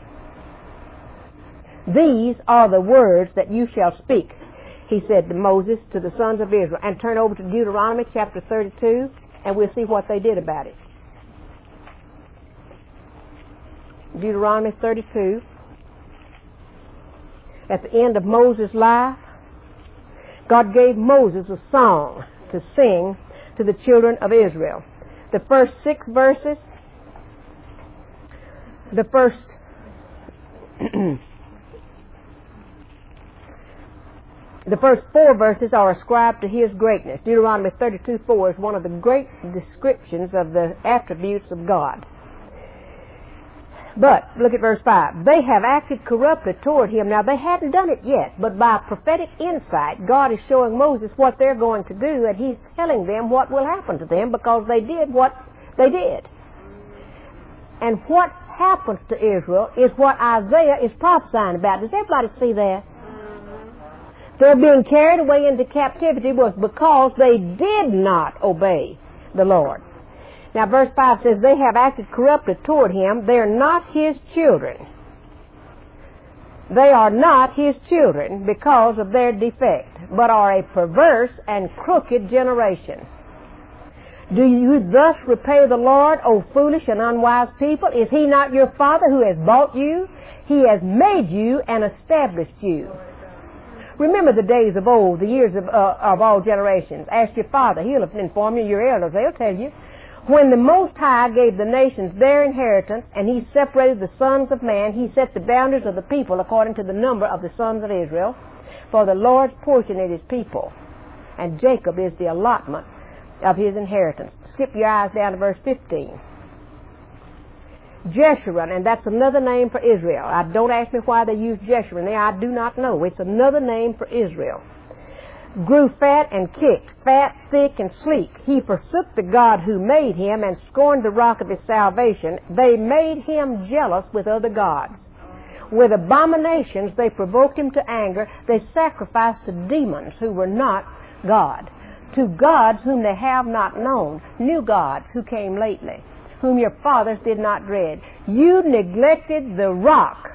Speaker 1: These are the words that you shall speak, he said to Moses, to the sons of Israel. And turn over to Deuteronomy chapter 32, and we'll see what they did about it. Deuteronomy 32. At the end of Moses' life, God gave Moses a song to sing to the children of Israel. The first 6 verses, the first The first 4 verses are ascribed to His greatness. Deuteronomy 32:4 is one of the great descriptions of the attributes of God. But, look at verse 5. They have acted corruptly toward Him. Now, they hadn't done it yet, but by prophetic insight, God is showing Moses what they're going to do, and He's telling them what will happen to them because they did what they did. And what happens to Israel is what Isaiah is prophesying about. Does everybody see that? Their being carried away into captivity was because they did not obey the Lord. Now, verse 5 says, they have acted corruptly toward Him. They are not His children. They are not His children because of their defect, but are a perverse and crooked generation. Do you thus repay the Lord, O foolish and unwise people? Is He not your Father who has bought you? He has made you and established you. Remember the days of old, the years of all generations. Ask your father. He'll inform you. Your elders, they'll tell you. When the Most High gave the nations their inheritance, and He separated the sons of man, He set the boundaries of the people according to the number of the sons of Israel. For the Lord's portion is His people, and Jacob is the allotment of His inheritance. Skip your eyes down to verse 15. Jeshurun, and that's another name for Israel. Don't ask me why they use Jeshurun there. I do not know. It's another name for Israel. Grew fat and kicked, fat, thick, and sleek. He forsook the God who made him and scorned the rock of his salvation. They made him jealous with other gods. With abominations they provoked him to anger. They sacrificed to demons who were not God, to gods whom they have not known, new gods who came lately, whom your fathers did not dread. You neglected the rock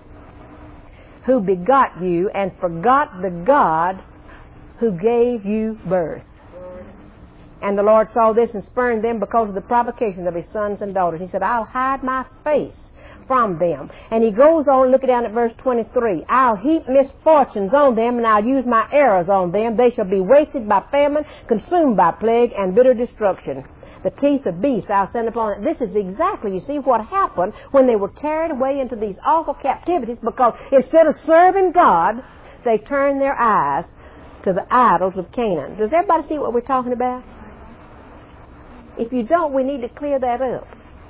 Speaker 1: who begot you and forgot the God who gave you birth. And the Lord saw this and spurned them because of the provocation of His sons and daughters. He said, I'll hide my face from them. And He goes on, look down at verse 23. I'll heap misfortunes on them, and I'll use my arrows on them. They shall be wasted by famine, consumed by plague, and bitter destruction. The teeth of beasts I'll send upon it. This is exactly, you see, what happened when they were carried away into these awful captivities, because instead of serving God, they turned their eyes to the idols of Canaan. Does everybody see what we're talking about? If you don't, we need to clear that up.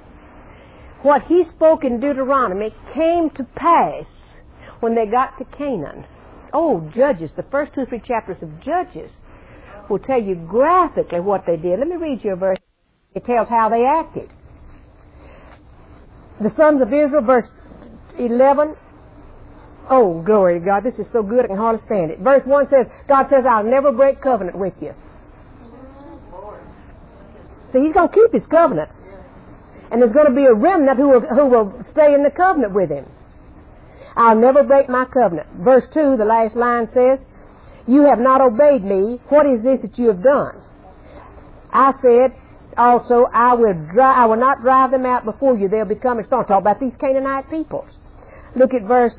Speaker 1: What He spoke in Deuteronomy came to pass when they got to Canaan. Oh, Judges, the first 2 or 3 chapters of Judges will tell you graphically what they did. Let me read you a verse. It tells how they acted. The sons of Israel, verse 11. Oh, glory to God. This is so good I can hardly stand it. Verse 1 says, God says, I'll never break covenant with you. See, He's going to keep His covenant. And there's going to be a remnant who will stay in the covenant with Him. I'll never break my covenant. Verse 2, the last line says, you have not obeyed me. What is this that you have done? I said also, I will not drive them out before you. They'll become extinct. Talk about these Canaanite peoples. Look at verse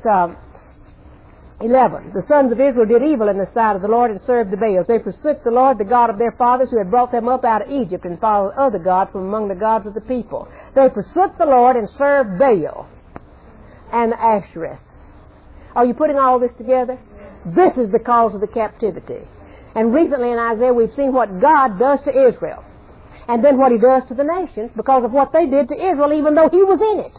Speaker 1: 11. The sons of Israel did evil in the sight of the Lord and served the Baals. They forsook the Lord, the God of their fathers, who had brought them up out of Egypt, and followed other gods from among the gods of the people. They forsook the Lord and served Baal and Ashereth. Are you putting all this together? This is the cause of the captivity. And recently in Isaiah we've seen what God does to Israel, and then what He does to the nations because of what they did to Israel, even though He was in it.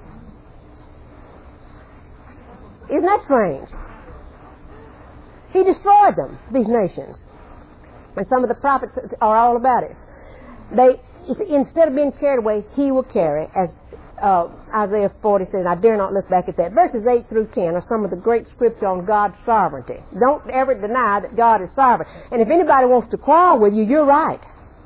Speaker 1: Isn't that strange? He destroyed them, these nations. And some of the prophets are all about it. Instead of being carried away, He will carry, as Isaiah 40 says. I dare not look back at that. Verses 8 through 10 are some of the great scripture on God's sovereignty. Don't ever deny that God is sovereign. And if anybody wants to quarrel with you, you're right.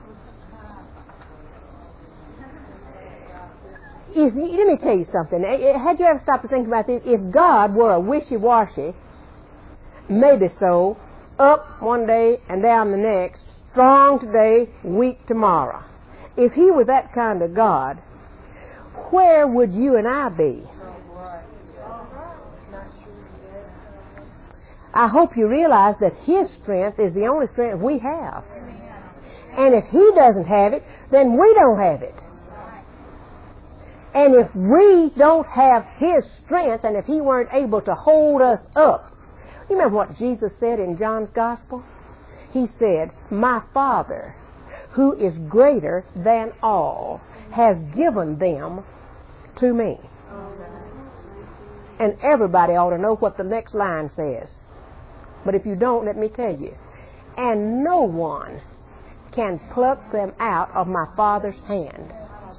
Speaker 1: Let me tell you something. Had you ever stopped to think about this? If God were a wishy-washy, maybe so, up one day and down the next, strong today, weak tomorrow. If He were that kind of God, where would you and I be? I hope you realize that His strength is the only strength we have. And if He doesn't have it, then we don't have it. And if we don't have His strength, and if He weren't able to hold us up, You remember what Jesus said in John's Gospel? He said, my Father, who is greater than all, has given them to me. And everybody ought to know what the next line says. But if you don't, let me tell you. And no one can pluck them out of my Father's hand.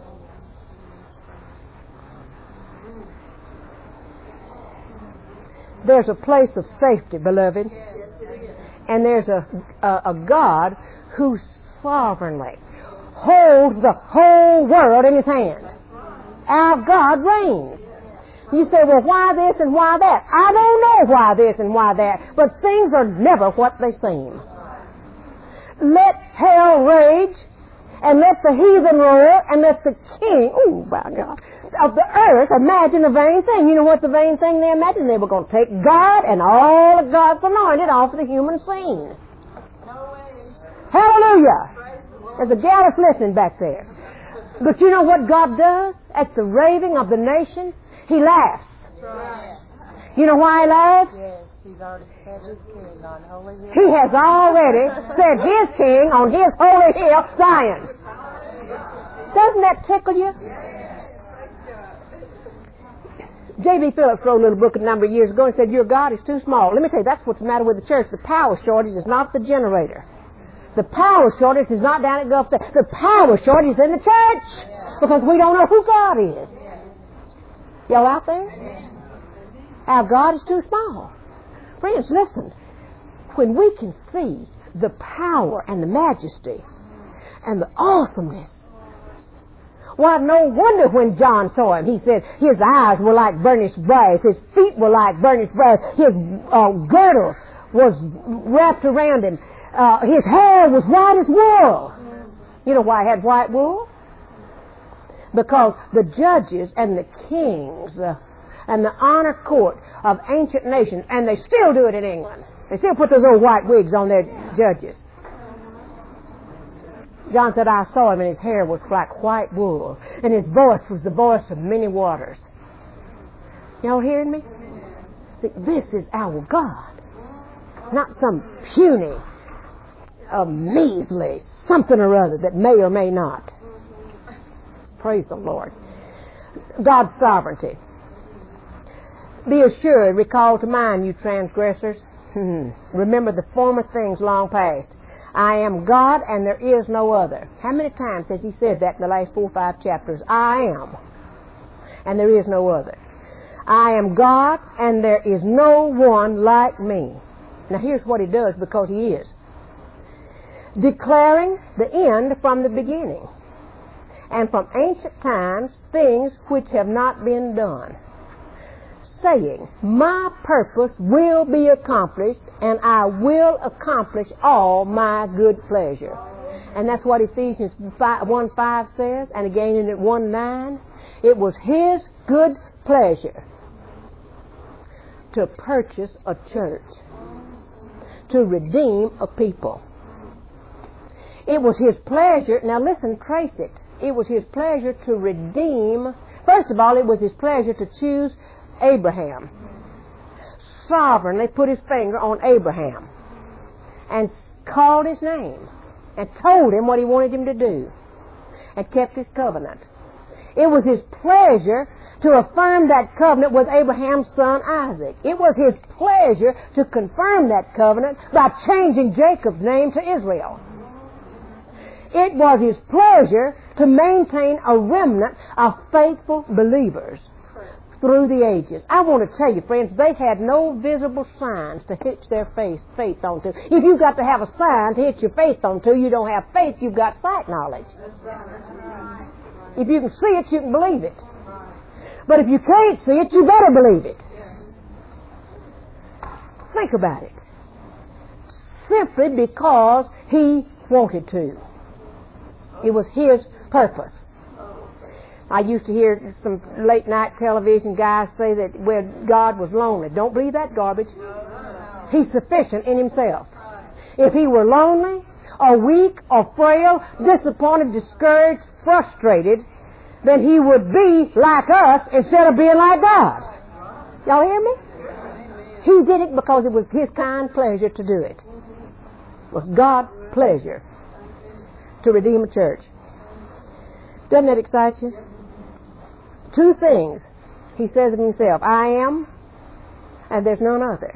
Speaker 1: There's a place of safety, beloved. And there's a God who sovereignly holds the whole world in His hand. Our God reigns. You say, well, why this and why that? I don't know why this and why that, but things are never what they seem. Let hell rage, and let the heathen roar, and let the king, oh my God, of the earth imagine a vain thing. You know what the vain thing they imagined? They were going to take God and all of God's anointed off the human scene. Hallelujah! There's a gal that's listening back there. But you know what God does? At the raving of the nations, He laughs. You know why He laughs?
Speaker 2: Yes, He's already set His king on holy hill.
Speaker 1: He has already set His king on His holy hill, Zion. Doesn't that tickle you? J.B. Phillips wrote a little book a number of years ago and said, your God is too small. Let me tell you, that's what's the matter with the church. The power shortage is not the generator. The power shortage is not down at Gulf State. The power shortage is in the church because we don't know who God is. Y'all out there? Our God is too small. Friends, listen. When we can see the power and the majesty and the awesomeness, why, no wonder when John saw Him, he said his eyes were like burnished brass, his feet were like burnished brass, his girdle was wrapped around him, his hair was white as wool. You know why he had white wool? Because the judges and the kings and the honor court of ancient nations, and they still do it in England. They still put those old white wigs on their judges. John said, I saw him and his hair was like white wool, and his voice was the voice of many waters. Y'all hearing me? See, this is our God. Not some puny, measly something or other that may or may not. Praise the Lord. God's sovereignty. Be assured, recall to mind, you transgressors. Remember the former things long past. I am God and there is no other. How many times has He said that in the last 4 or 5 chapters? I am and there is no other. I am God and there is no one like me. Now here's what He does, because He is. Declaring the end from the beginning, and from ancient times things which have not been done, saying, my purpose will be accomplished, and I will accomplish all my good pleasure. And that's what Ephesians 1:5 says, and again in 1:9. It was His good pleasure to purchase a church, to redeem a people. It was His pleasure, now listen, trace it. It was His pleasure to redeem. First of all, it was His pleasure to choose Abraham. Sovereignly put His finger on Abraham and called his name and told him what He wanted him to do and kept His covenant. It was His pleasure to affirm that covenant with Abraham's son Isaac. It was His pleasure to confirm that covenant by changing Jacob's name to Israel. It was His pleasure to maintain a remnant of faithful believers through the ages. I want to tell you, friends, they had no visible signs to hitch their faith onto. If you've got to have a sign to hitch your faith onto, you don't have faith, you've got sight knowledge. If you can see it, you can believe it. But if you can't see it, you better believe it. Think about it. Simply because He wanted to. It was His purpose. I used to hear some late night television guys say that God was lonely. Don't believe that garbage. He's sufficient in Himself. If He were lonely or weak or frail, disappointed, discouraged, frustrated, then He would be like us instead of being like God. Y'all hear me? He did it because it was His kind pleasure to do it. It was God's pleasure to redeem a church. Doesn't that excite you? Two things. He says of Himself, I am, and there's none other.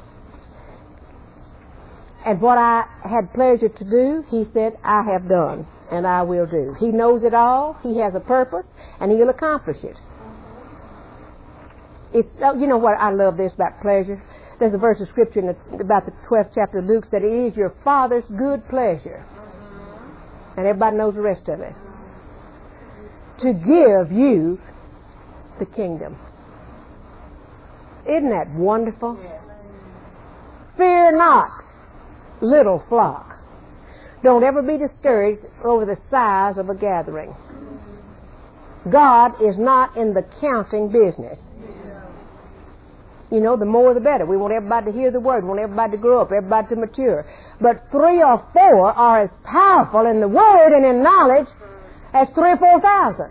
Speaker 1: And what I had pleasure to do, He said, I have done, and I will do. He knows it all. He has a purpose, and He'll accomplish it. It's, you know what, I love this about pleasure. There's a verse of Scripture about the 12th chapter of Luke said, it is your Father's good pleasure. And everybody knows the rest of it. To give you the kingdom. Isn't that wonderful? Fear not, little flock. Don't ever be discouraged over the size of a gathering. God is not in the counting business. You know, the more the better. We want everybody to hear the word. We want everybody to grow up, everybody to mature. But 3 or 4 are as powerful in the word and in knowledge as 3 or 4,000.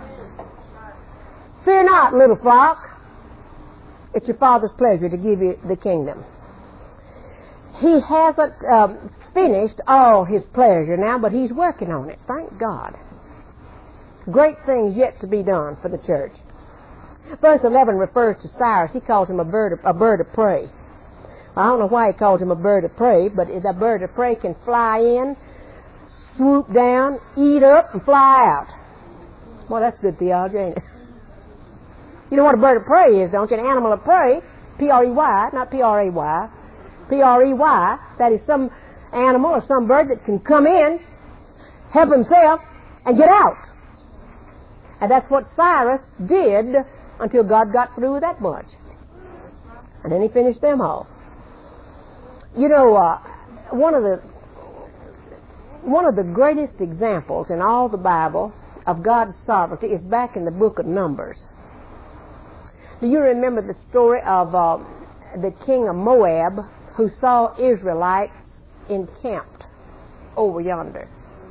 Speaker 1: Fear not, little flock. It's your Father's pleasure to give you the kingdom. He hasn't finished all His pleasure now, but He's working on it. Thank God. Great things yet to be done for the church. Verse 11 refers to Cyrus. He calls him a bird of prey. I don't know why he calls him a bird of prey, but that bird of prey can fly in, swoop down, eat up, and fly out. Well, that's good theology, ain't it? You know what a bird of prey is, don't you? An animal of prey, P-R-E-Y, not P-R-A-Y. P-R-E-Y, that is some animal or some bird that can come in, help himself, and get out. And that's what Cyrus did until God got through with that bunch. And then He finished them off. You know, one of the greatest examples in all the Bible of God's sovereignty is back in the book of Numbers. Do you remember the story of the king of Moab who saw Israelites encamped over yonder?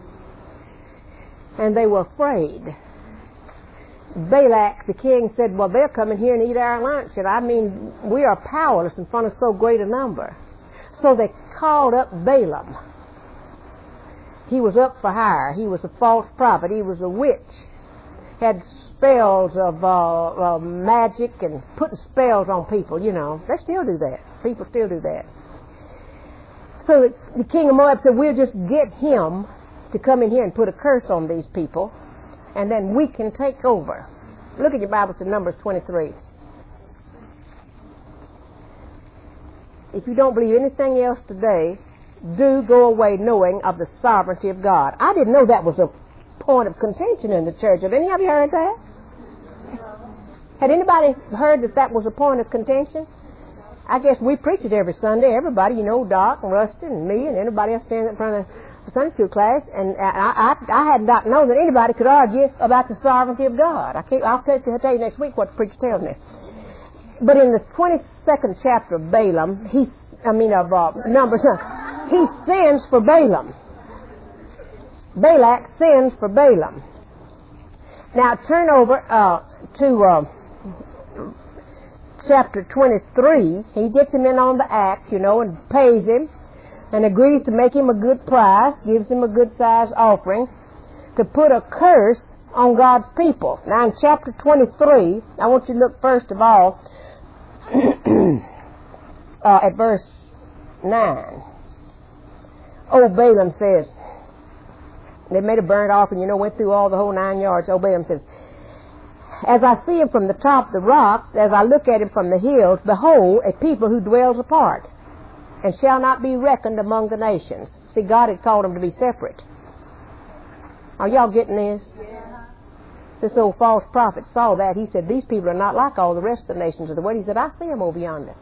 Speaker 1: And they were afraid. Balak, the king, said, well, they're coming here and eat our lunch. And I mean, we are powerless in front of so great a number. So they called up Balaam. He was up for hire. He was a false prophet. He was a witch. Had spells of magic and putting spells on people, you know. They still do that. People still do that. So the king of Moab said, we'll just get him to come in here and put a curse on these people, and then we can take over. Look at your Bible to Numbers 23. If you don't believe anything else today, do go away knowing of the sovereignty of God. I didn't know that was a point of contention in the church. Have any of you heard that? Had anybody heard that that was a point of contention? I guess we preach it every Sunday. Everybody, you know, Doc and Rusty and me and everybody else standing in front of the Sunday school class. And I had not known that anybody could argue about the sovereignty of God. I'll tell you next week what the preacher tells me. But in the 22nd chapter of Numbers, he sins for Balaam. Balak sins for Balaam. Now turn over to chapter 23. He gets him in on the act, you know, and pays him and agrees to make him a good price, gives him a good sized offering to put a curse on God's people. Now in chapter 23, I want you to look first of all at verse 9. Old Balaam says, they made a burnt offering, you know, went through all the whole 9 yards. Old Balaam says, as I see him from the top of the rocks, as I look at him from the hills, behold, a people who dwells apart, and shall not be reckoned among the nations. See, God had called them to be separate. Are y'all getting this? Yeah. This old false prophet saw that. He said, these people are not like all the rest of the nations of the world. He said, I see them over yonder.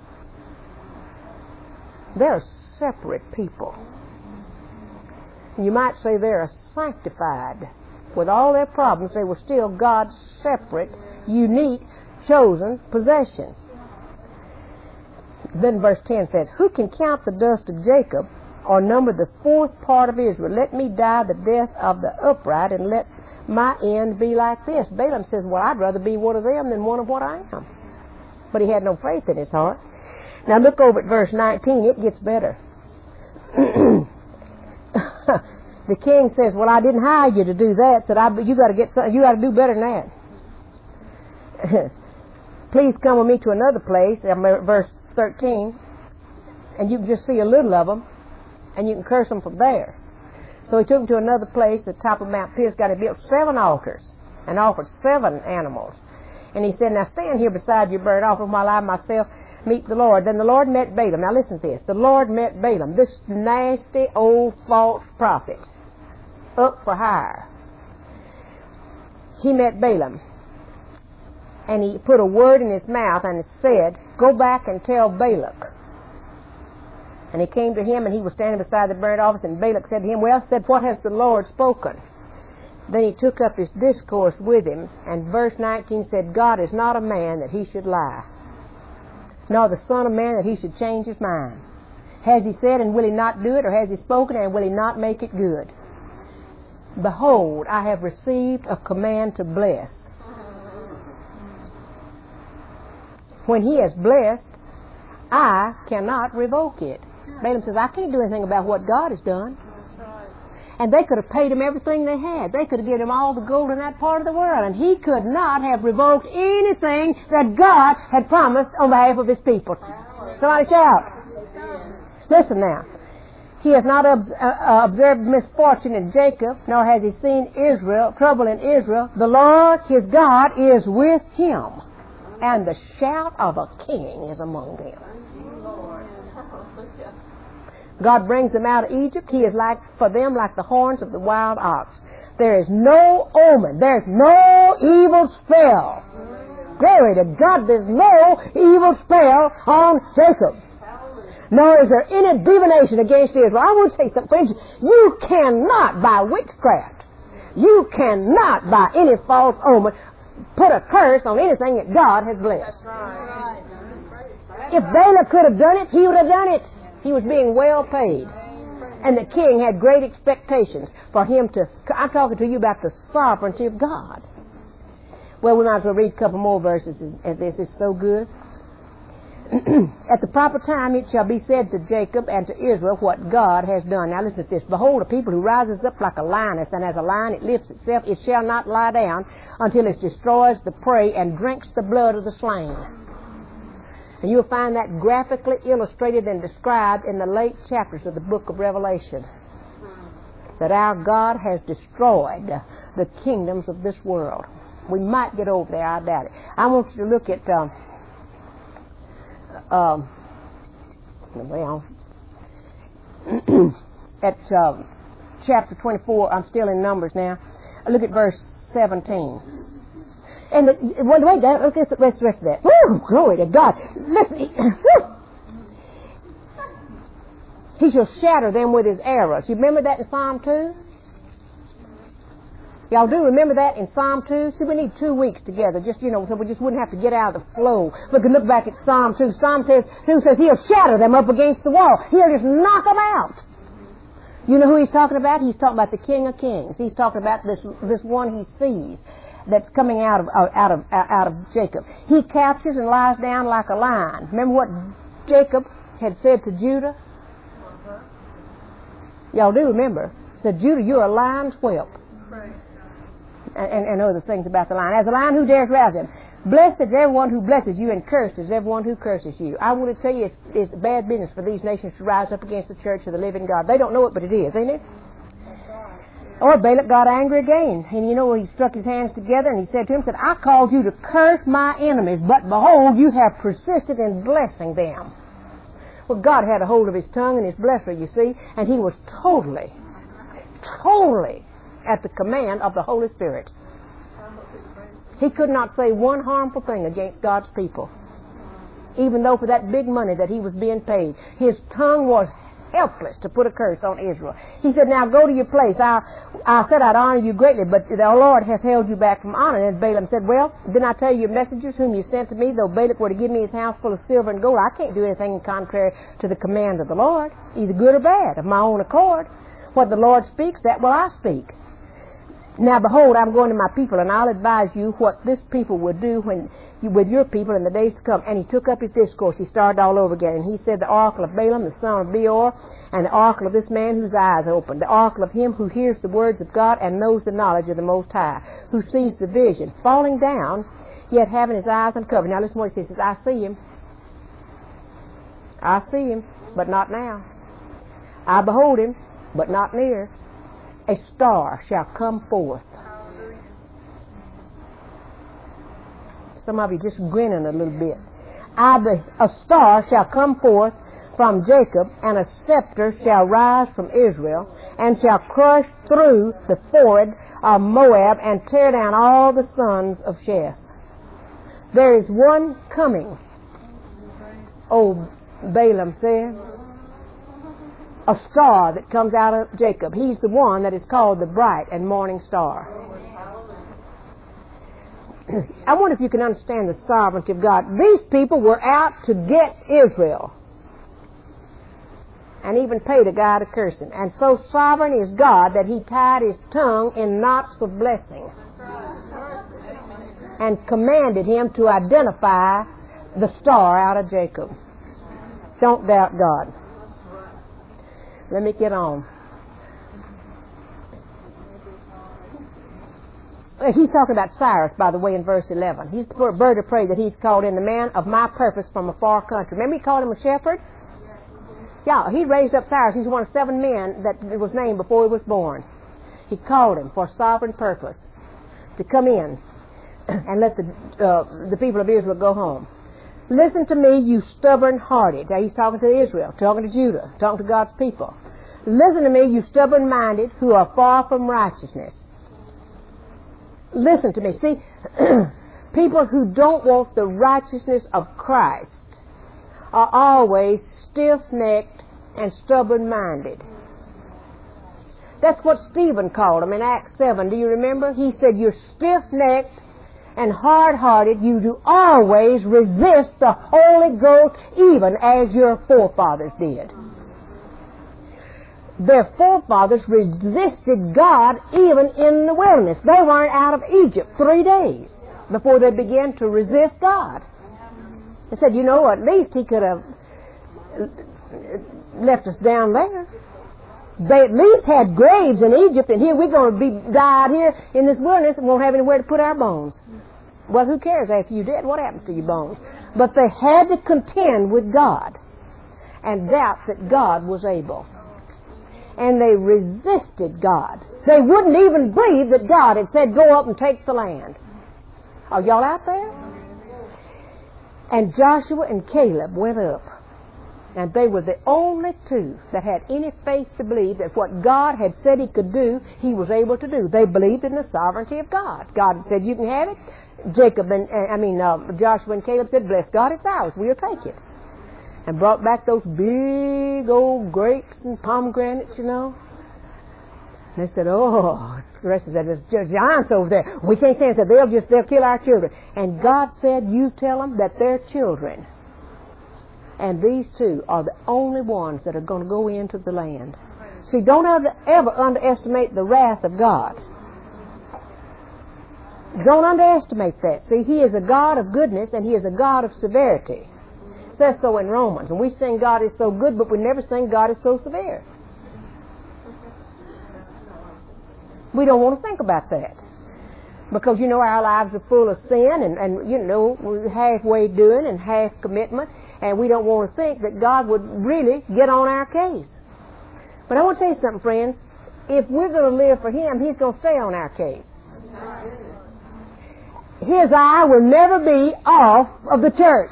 Speaker 1: They're separate people. You might say they're sanctified. With all their problems, they were still God's separate, unique, chosen possession. Then verse 10 says, who can count the dust of Jacob or number the fourth part of Israel? Let me die the death of the upright and let my end be like this. Balaam says, well, I'd rather be one of them than one of what I am. But he had no faith in his heart. Now look over at verse 19. It gets better. The king says, well, I didn't hire you to do that. Said, you got to do better than that. Please come with me to another place, verse 13, and you can just see a little of them, and you can curse them from there. So he took him to another place, the top of Mount Pisgah, and he built 7 altars and offered 7 animals. And he said, now stand here beside your burnt offering while I myself meet the Lord. Then the Lord met Balaam. Now listen to this. The Lord met Balaam, this nasty old false prophet, up for hire. He met Balaam. And he put a word in his mouth and said, go back and tell Balak. And he came to him, and he was standing beside the burnt offering, and Balak said to him, well, what has the Lord spoken? Then he took up his discourse with him, and verse 19 said, God is not a man that he should lie, nor the son of man that he should change his mind. Has he said, and will he not do it? Or has he spoken, and will he not make it good? Behold, I have received a command to bless. When he has blessed, I cannot revoke it. Balaam says, I can't do anything about what God has done. And they could have paid him everything they had. They could have given him all the gold in that part of the world. And he could not have revoked anything that God had promised on behalf of his people. Somebody shout. Listen now. He has not observed misfortune in Jacob, nor has he seen trouble in Israel. The Lord, his God, is with him, and the shout of a king is among them. God brings them out of Egypt. He is for them like the horns of the wild ox. There is no omen. There's no evil spell. Glory to God. There's no evil spell on Jacob. Nor is there any divination against Israel. I want to say something, friends. You cannot, by witchcraft, you cannot, by any false omen, put a curse on anything that God has blessed. If Balak could have done it, he would have done it. He was being well paid. And the king had great expectations for him to... I'm talking to you about the sovereignty of God. Well, we might as well read a couple more verses as this. It's so good. At the proper time it shall be said to Jacob and to Israel what God has done. Now listen to this. Behold, a people who rises up like a lioness, and as a lion it lifts itself, it shall not lie down until it destroys the prey and drinks the blood of the slain. And you'll find that graphically illustrated and described in the late chapters of the book of Revelation. That our God has destroyed the kingdoms of this world. We might get over there, I doubt it. I want you to look at chapter 24. I'm still in Numbers now. Look at verse 17. And wait, look at the rest of that. Woo, glory to God. Listen. He shall shatter them with his arrows. You remember that in Psalm 2? Y'all do remember that in Psalm 2? See, we need 2 weeks together, just, so we just wouldn't have to get out of the flow. We could look back at Psalm 2. Psalm 2 says he'll shatter them up against the wall. He'll just knock them out. You know who he's talking about? He's talking about the King of Kings. He's talking about this one he sees that's coming out of Jacob. He captures and lies down like a lion. Remember what Jacob had said to Judah? Y'all do remember. He said, Judah, you're a lion's whelp. Right. And other things about the lion. As a lion, who dares rouse him? Blessed is everyone who blesses you, and cursed is everyone who curses you. I want to tell you, it's bad business for these nations to rise up against the church of the living God. They don't know it, but it is, ain't it? Or Balak got angry again. And he struck his hands together and he said to him, I called you to curse my enemies, but behold, you have persisted in blessing them. Well, God had a hold of his tongue and his blesser, you see, and he was totally at the command of the Holy Spirit. He could not say one harmful thing against God's people. Even though for that big money that he was being paid, his tongue was helpless to put a curse on Israel. He said, now go to your place. I said I'd honor you greatly, but the Lord has held you back from honor. And Balaam said, well, didn't I tell you your messengers whom you sent to me, though Balak were to give me his house full of silver and gold, I can't do anything contrary to the command of the Lord, either good or bad, of my own accord. What the Lord speaks, that will I speak. Now behold, I'm going to my people, and I'll advise you what this people will do with your people in the days to come. And he took up his discourse. He started all over again. And he said, the oracle of Balaam, the son of Beor, and the oracle of this man whose eyes are opened, the oracle of him who hears the words of God and knows the knowledge of the Most High, who sees the vision, falling down, yet having his eyes uncovered. Now listen to what he says. He says, I see him. I see him, but not now. I behold him, but not near. A star shall come forth. Some of you just grinning a little bit. A star shall come forth from Jacob, and a scepter shall rise from Israel, and shall crush through the forehead of Moab, and tear down all the sons of Sheth. There is one coming, O Balaam said. A star that comes out of Jacob. He's the one that is called the bright and morning star. I wonder if you can understand the sovereignty of God. These people were out to get Israel, and even paid a guy to curse him. And so sovereign is God that he tied his tongue in knots of blessing and commanded him to identify the star out of Jacob. Don't doubt God. Let me get on. He's talking about Cyrus, by the way, in verse 11. He's the bird of prey that he's called in, the man of my purpose from a far country. Remember he called him a shepherd? Yeah, he raised up Cyrus. He's one of 7 men that was named before he was born. He called him for sovereign purpose to come in and let the people of Israel go home. Listen to me, you stubborn-hearted. Now he's talking to Israel, talking to Judah, talking to God's people. Listen to me, you stubborn-minded who are far from righteousness. Listen to me. See, people who don't want the righteousness of Christ are always stiff-necked and stubborn-minded. That's what Stephen called them in Acts 7. Do you remember? He said, you're stiff-necked and hard-hearted, you do always resist the Holy Ghost even as your forefathers did. Their forefathers resisted God even in the wilderness. They weren't out of Egypt 3 days before they began to resist God. They said, you know, at least he could have left us down there. They at least had graves in Egypt, and here we're going to die out here in this wilderness and won't have anywhere to put our bones. Well, who cares after you dead? What happened to your bones? But they had to contend with God and doubt that God was able. And they resisted God. They wouldn't even believe that God had said, go up and take the land. Are y'all out there? And Joshua and Caleb went up. And they were the only 2 that had any faith to believe that what God had said he could do, he was able to do. They believed in the sovereignty of God. God said, you can have it. Joshua and Caleb said, bless God, it's ours. We'll take it. And brought back those big old grapes and pomegranates, you know. And they said, oh, the rest of that, there's giants over there. We can't stand it. They'll kill our children. And God said, you tell them that they're children. And these 2 are the only ones that are going to go into the land. See, don't ever underestimate the wrath of God. Don't underestimate that. See, he is a God of goodness and he is a God of severity. It says so in Romans. And we sing God is so good, but we never sing God is so severe. We don't want to think about that. Because, you know, our lives are full of sin and you know, we're halfway doing and half commitment. And we don't want to think that God would really get on our case. But I want to tell you something, friends. If we're going to live for him, he's going to stay on our case. His eye will never be off of the church.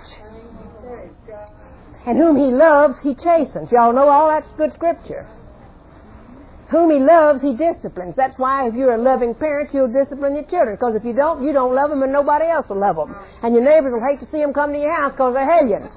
Speaker 1: And whom he loves, he chastens. Y'all know all that's good scripture. Whom he loves, he disciplines. That's why if you're a loving parent, you'll discipline your children. Because if you don't, you don't love them and nobody else will love them. And your neighbors will hate to see them come to your house because they're hellions.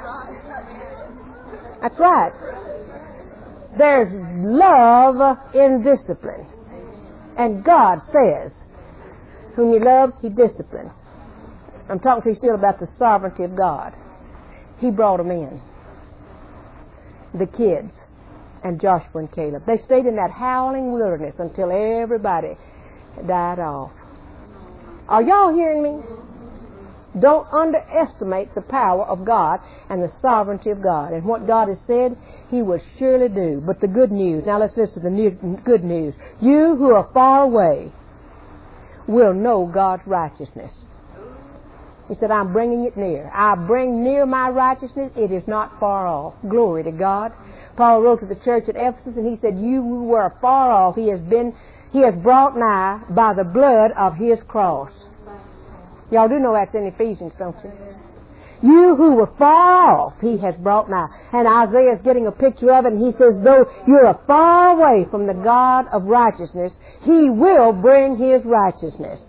Speaker 1: That's right. There's love in discipline. And God says, whom he loves, he disciplines. I'm talking to you still about the sovereignty of God. He brought them in. The kids. And Joshua and Caleb. They stayed in that howling wilderness until everybody died off. Are y'all hearing me? Don't underestimate the power of God and the sovereignty of God. And what God has said, He will surely do. But the good news, now let's listen to the good news. You who are far away will know God's righteousness. He said, I'm bringing it near. I bring near my righteousness. It is not far off. Glory to God. Paul wrote to the church at Ephesus and he said, you who were far off, He has brought nigh by the blood of His cross. Y'all do know that's in Ephesians, don't you? You who were far off, He has brought nigh. And Isaiah is getting a picture of it, and he says, though you're far away from the God of righteousness, He will bring His righteousness.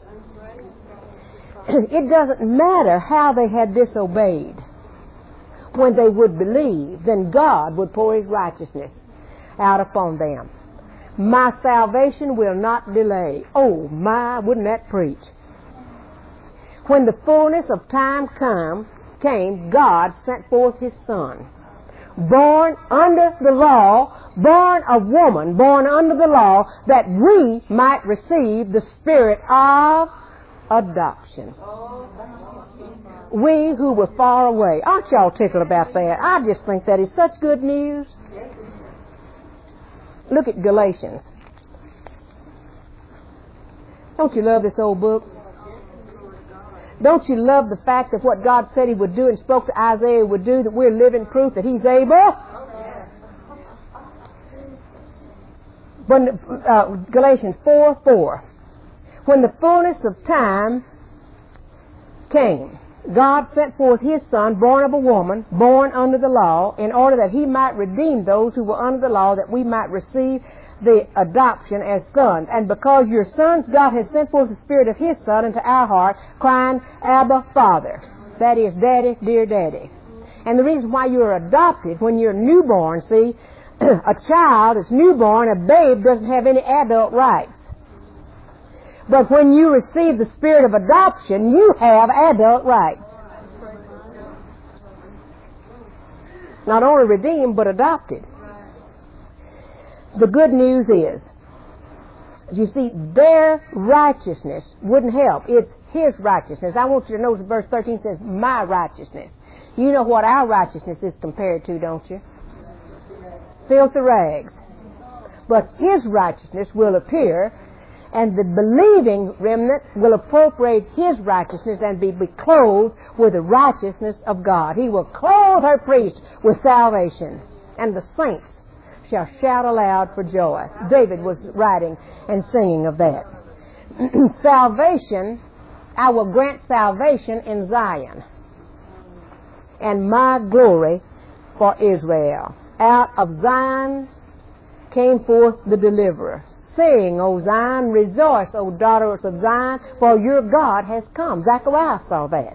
Speaker 1: It doesn't matter how they had disobeyed. When they would believe, then God would pour His righteousness out upon them. My salvation will not delay. Oh my, wouldn't that preach? When the fullness of time came, God sent forth His Son, born under the law, born of woman, born under the law, that we might receive the spirit of adoption. We who were far away. Aren't y'all tickled about that? I just think that is such good news. Look at Galatians. Don't you love this old book? Don't you love the fact that what God said He would do and spoke to Isaiah would do, that we're living proof that He's able? When, Galatians 4:4. When the fullness of time came, God sent forth His Son, born of a woman, born under the law, in order that He might redeem those who were under the law, that we might receive the adoption as sons. And because you're sons, God has sent forth the Spirit of His Son into our heart, crying, Abba, Father. That is, Daddy, dear Daddy. And the reason why you're adopted, when you're newborn, see, a child is newborn, a babe doesn't have any adult rights. But when you receive the Spirit of adoption, you have adult rights. Not only redeemed, but adopted. The good news is, you see, their righteousness wouldn't help. It's His righteousness. I want you to notice verse 13 says, my righteousness. You know what our righteousness is compared to, don't you? Filthy rags. But His righteousness will appear, and the believing remnant will appropriate His righteousness and be clothed with the righteousness of God. He will clothe her priests with salvation, and the saints shall shout aloud for joy. David was writing and singing of that. Salvation, I will grant salvation in Zion, and my glory for Israel. Out of Zion came forth the deliverer. Sing, O Zion, rejoice, O daughters of Zion, for your God has come. Zechariah saw that.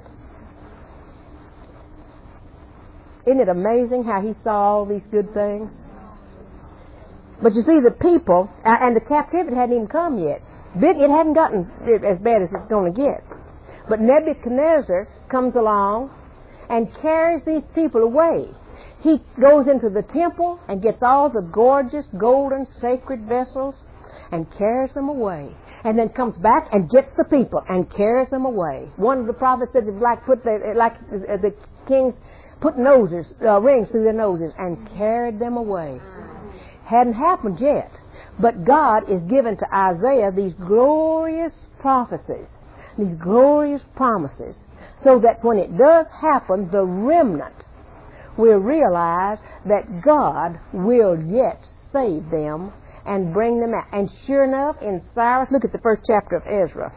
Speaker 1: Isn't it amazing how he saw all these good things? But you see, the people, and the captivity hadn't even come yet. It hadn't gotten as bad as it's going to get. But Nebuchadnezzar comes along and carries these people away. He goes into the temple and gets all the gorgeous, golden, sacred vessels and carries them away. And then comes back and gets the people and carries them away. One of the prophets said the kings put rings through their noses and carried them away. Hadn't happened yet. But God is given to Isaiah these glorious prophecies, these glorious promises, so that when it does happen, the remnant will realize that God will yet save them and bring them out. And sure enough, in Cyrus, look at the first chapter of Ezra.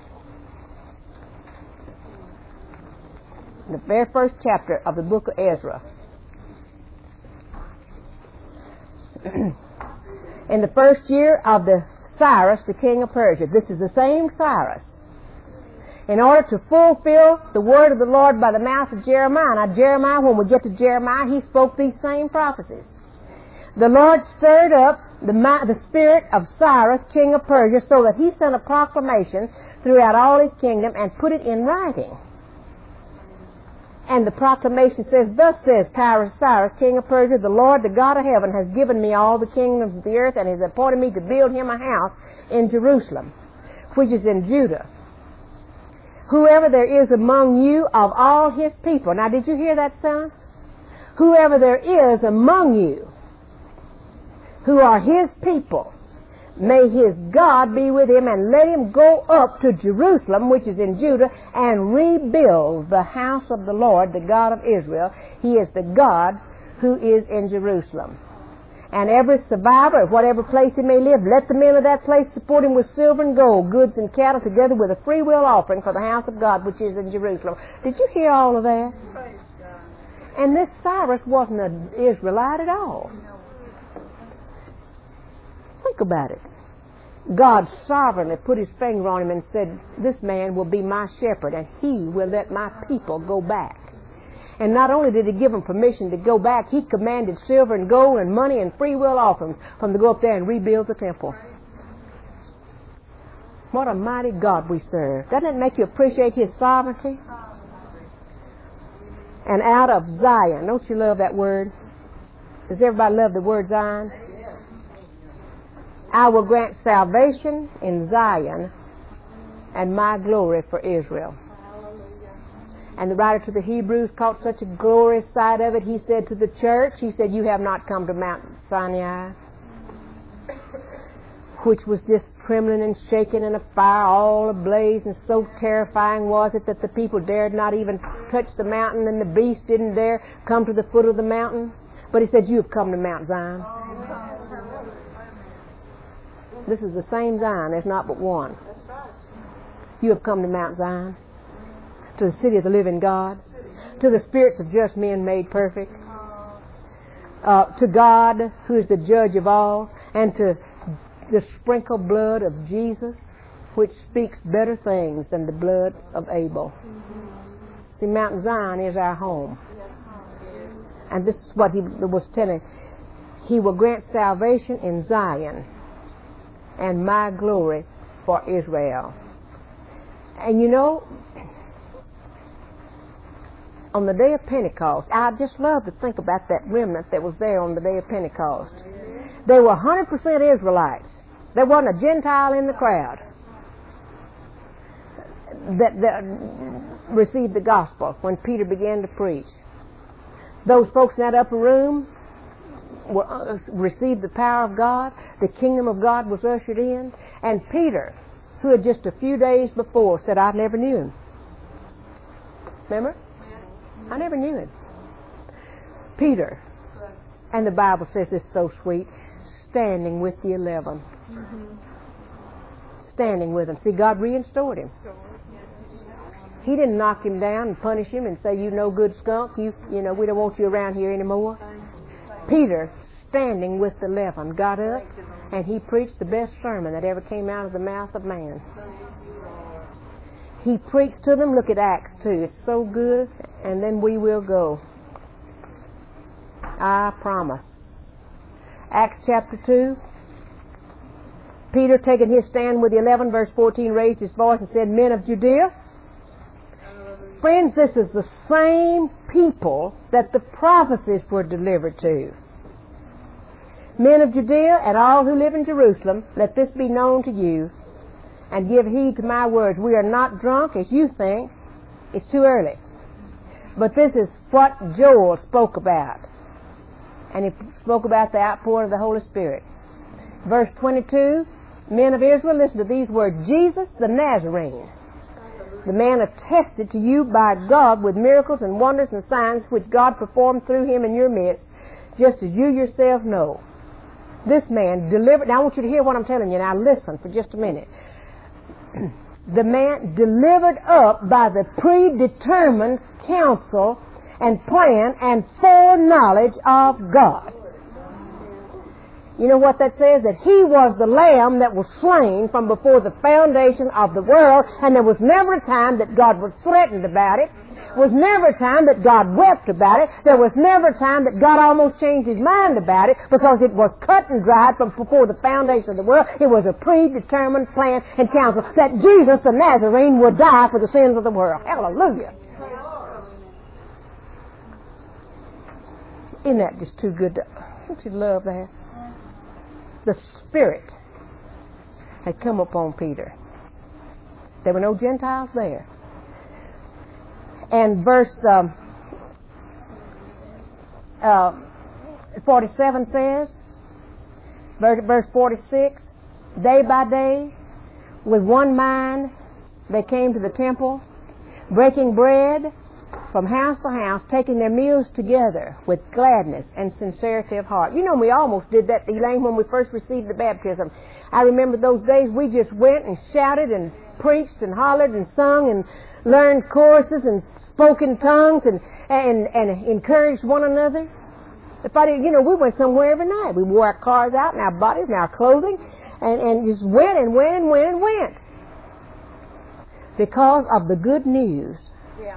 Speaker 1: The very first chapter of the book of Ezra. In the first year of the Cyrus, the king of Persia. This is the same Cyrus. In order to fulfill the word of the Lord by the mouth of Jeremiah. Now Jeremiah, when we get to Jeremiah, he spoke these same prophecies. The Lord stirred up the spirit of Cyrus, king of Persia, so that he sent a proclamation throughout all his kingdom and put it in writing. And the proclamation says, thus says Cyrus, king of Persia, the Lord, the God of heaven, has given me all the kingdoms of the earth and has appointed me to build him a house in Jerusalem. which is in Judah. Whoever there is among you of all his people. Now, did you hear that, sons? Whoever there is among you who are his people, may his God be with him, and let him go up to Jerusalem, which is in Judah, and rebuild the house of the Lord, the God of Israel. He is the God who is in Jerusalem. And every survivor of whatever place he may live, let the men of that place support him with silver and gold, goods and cattle, together with a freewill offering for the house of God, which is in Jerusalem. Did you hear all of that? And this Cyrus wasn't an Israelite at all. Think about it. God sovereignly put his finger on him and said, this man will be my shepherd, and he will let my people go back. And not only did he give them permission to go back, he commanded silver and gold and money and free will offerings for them to go up there and rebuild the temple. What a mighty God we serve. Doesn't it make you appreciate his sovereignty? And out of Zion. Don't you love that word? Does everybody love the word Zion? I will grant salvation in Zion and my glory for Israel. And the writer to the Hebrews caught such a glorious sight of it. He said to the church, he said, you have not come to Mount Sinai, which was just trembling and shaking in a fire all ablaze, and so terrifying was it that the people dared not even touch the mountain, and the beast didn't dare come to the foot of the mountain. But he said, you have come to Mount Zion. This is the same Zion. There's not but one. You have come to Mount Zion, to the city of the living God, to the spirits of just men made perfect, to God who is the judge of all, and to the sprinkled blood of Jesus, which speaks better things than the blood of Abel. See, Mount Zion is our home. And this is what he was telling. He will grant salvation in Zion and my glory for Israel. And you know, on the day of Pentecost, I just love to think about that remnant that was there on the day of Pentecost. They were 100% Israelites. There wasn't a Gentile in the crowd that received the gospel when Peter began to preach. Those folks in that upper room received the power of God. The kingdom of God was ushered in. And Peter, who had just a few days before said, I never knew him. Remember? I never knew him. Peter, and the Bible says this so sweet, standing with the 11. Standing with them. See, God restored him. He didn't knock him down and punish him and say, you no good skunk, you know, we don't want you around here anymore. Peter, standing with the 11, got up and he preached the best sermon that ever came out of the mouth of man. He preached to them. Look at Acts 2. It's so good. And then we will go. I promise. Acts chapter 2. Peter, taking his stand with the 11, verse 14, raised his voice and said, Men of Judea, friends, this is the same people that the prophecies were delivered to. Men of Judea and all who live in Jerusalem, let this be known to you, and give heed to my words. We are not drunk as you think. It's too early. But this is what Joel spoke about. And he spoke about the outpouring of the Holy Spirit. Verse 22, Men of Israel, listen to these words. Jesus the Nazarene, the man attested to you by God with miracles and wonders and signs which God performed through him in your midst, just as you yourselves know. This man delivered... Now I want you to hear what I'm telling you. Now listen for just a minute. The man delivered up by the predetermined counsel and plan and foreknowledge of God. You know what that says? That he was the lamb that was slain from before the foundation of the world, and there was never a time that God was threatened about it. There was never a time that God wept about it. There was never a time that God almost changed his mind about it, because it was cut and dried from before the foundation of the world. It was a predetermined plan and counsel that Jesus the Nazarene would die for the sins of the world. Hallelujah. Isn't that just too good to... Don't you love that? The Spirit had come upon Peter. There were no Gentiles there. And verse 47 says, verse 46, day by day, with one mind, they came to the temple, breaking bread from house to house, taking their meals together with gladness and sincerity of heart. You know, we almost did that, Elaine, when we first received the baptism. I remember those days we just went and shouted and preached and hollered and sung and learned choruses and spoke in tongues and encouraged one another. If I didn't, we went somewhere every night. We wore our cars out and our bodies and our clothing and just went and went and went and went. Because of the good news.
Speaker 2: Yeah.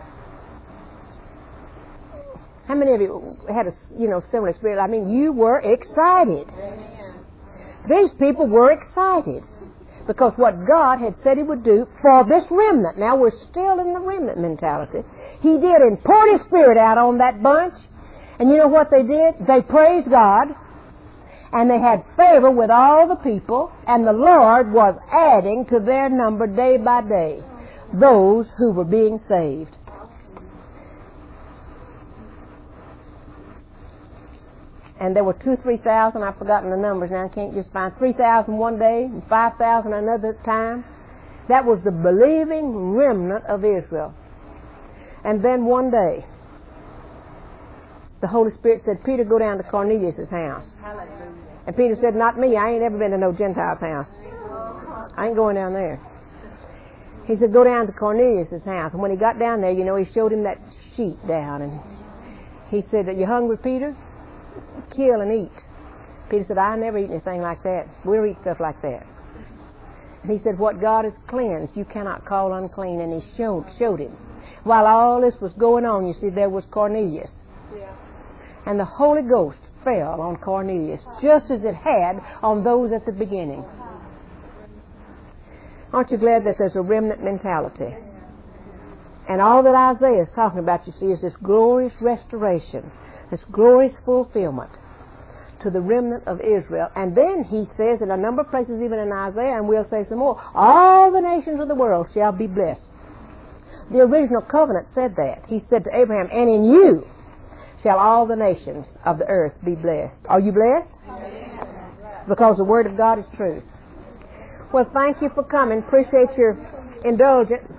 Speaker 1: How many of you had a similar experience? I mean, you were excited.
Speaker 2: Amen.
Speaker 1: These people were excited because what God had said He would do for this remnant. Now we're still in the remnant mentality. He did and poured His Spirit out on that bunch. And you know what they did? They praised God. And they had favor with all the people. And the Lord was adding to their number day by day those who were being saved. And there were 2,000 or 3,000. I've forgotten the numbers now. I can't just find 3,000 one day and 5,000 another time. That was the believing remnant of Israel. And then one day, the Holy Spirit said, Peter, go down to Cornelius' house.
Speaker 2: Hallelujah.
Speaker 1: And Peter said, not me. I ain't ever been to no Gentile's house. I ain't going down there. He said, go down to Cornelius' house. And when he got down there, he showed him that sheet down. And he said, are you hungry, Peter? Kill and eat. Peter said, I never eat anything like that. We'll eat stuff like that. And he said, what God has cleansed, you cannot call unclean. And he showed him. While all this was going on, you see, there was Cornelius.
Speaker 2: Yeah.
Speaker 1: And the Holy Ghost fell on Cornelius, just as it had on those at the beginning. Aren't you glad that there's a remnant mentality? And all that Isaiah is talking about, you see, is this glorious restoration, this glorious fulfillment to the remnant of Israel. And then he says in a number of places, even in Isaiah, and we'll say some more, all the nations of the world shall be blessed. The original covenant said that. He said to Abraham, and in you shall all the nations of the earth be blessed. Are you blessed? Amen. Because the Word of God is truth. Well, thank you for coming. Appreciate your indulgence.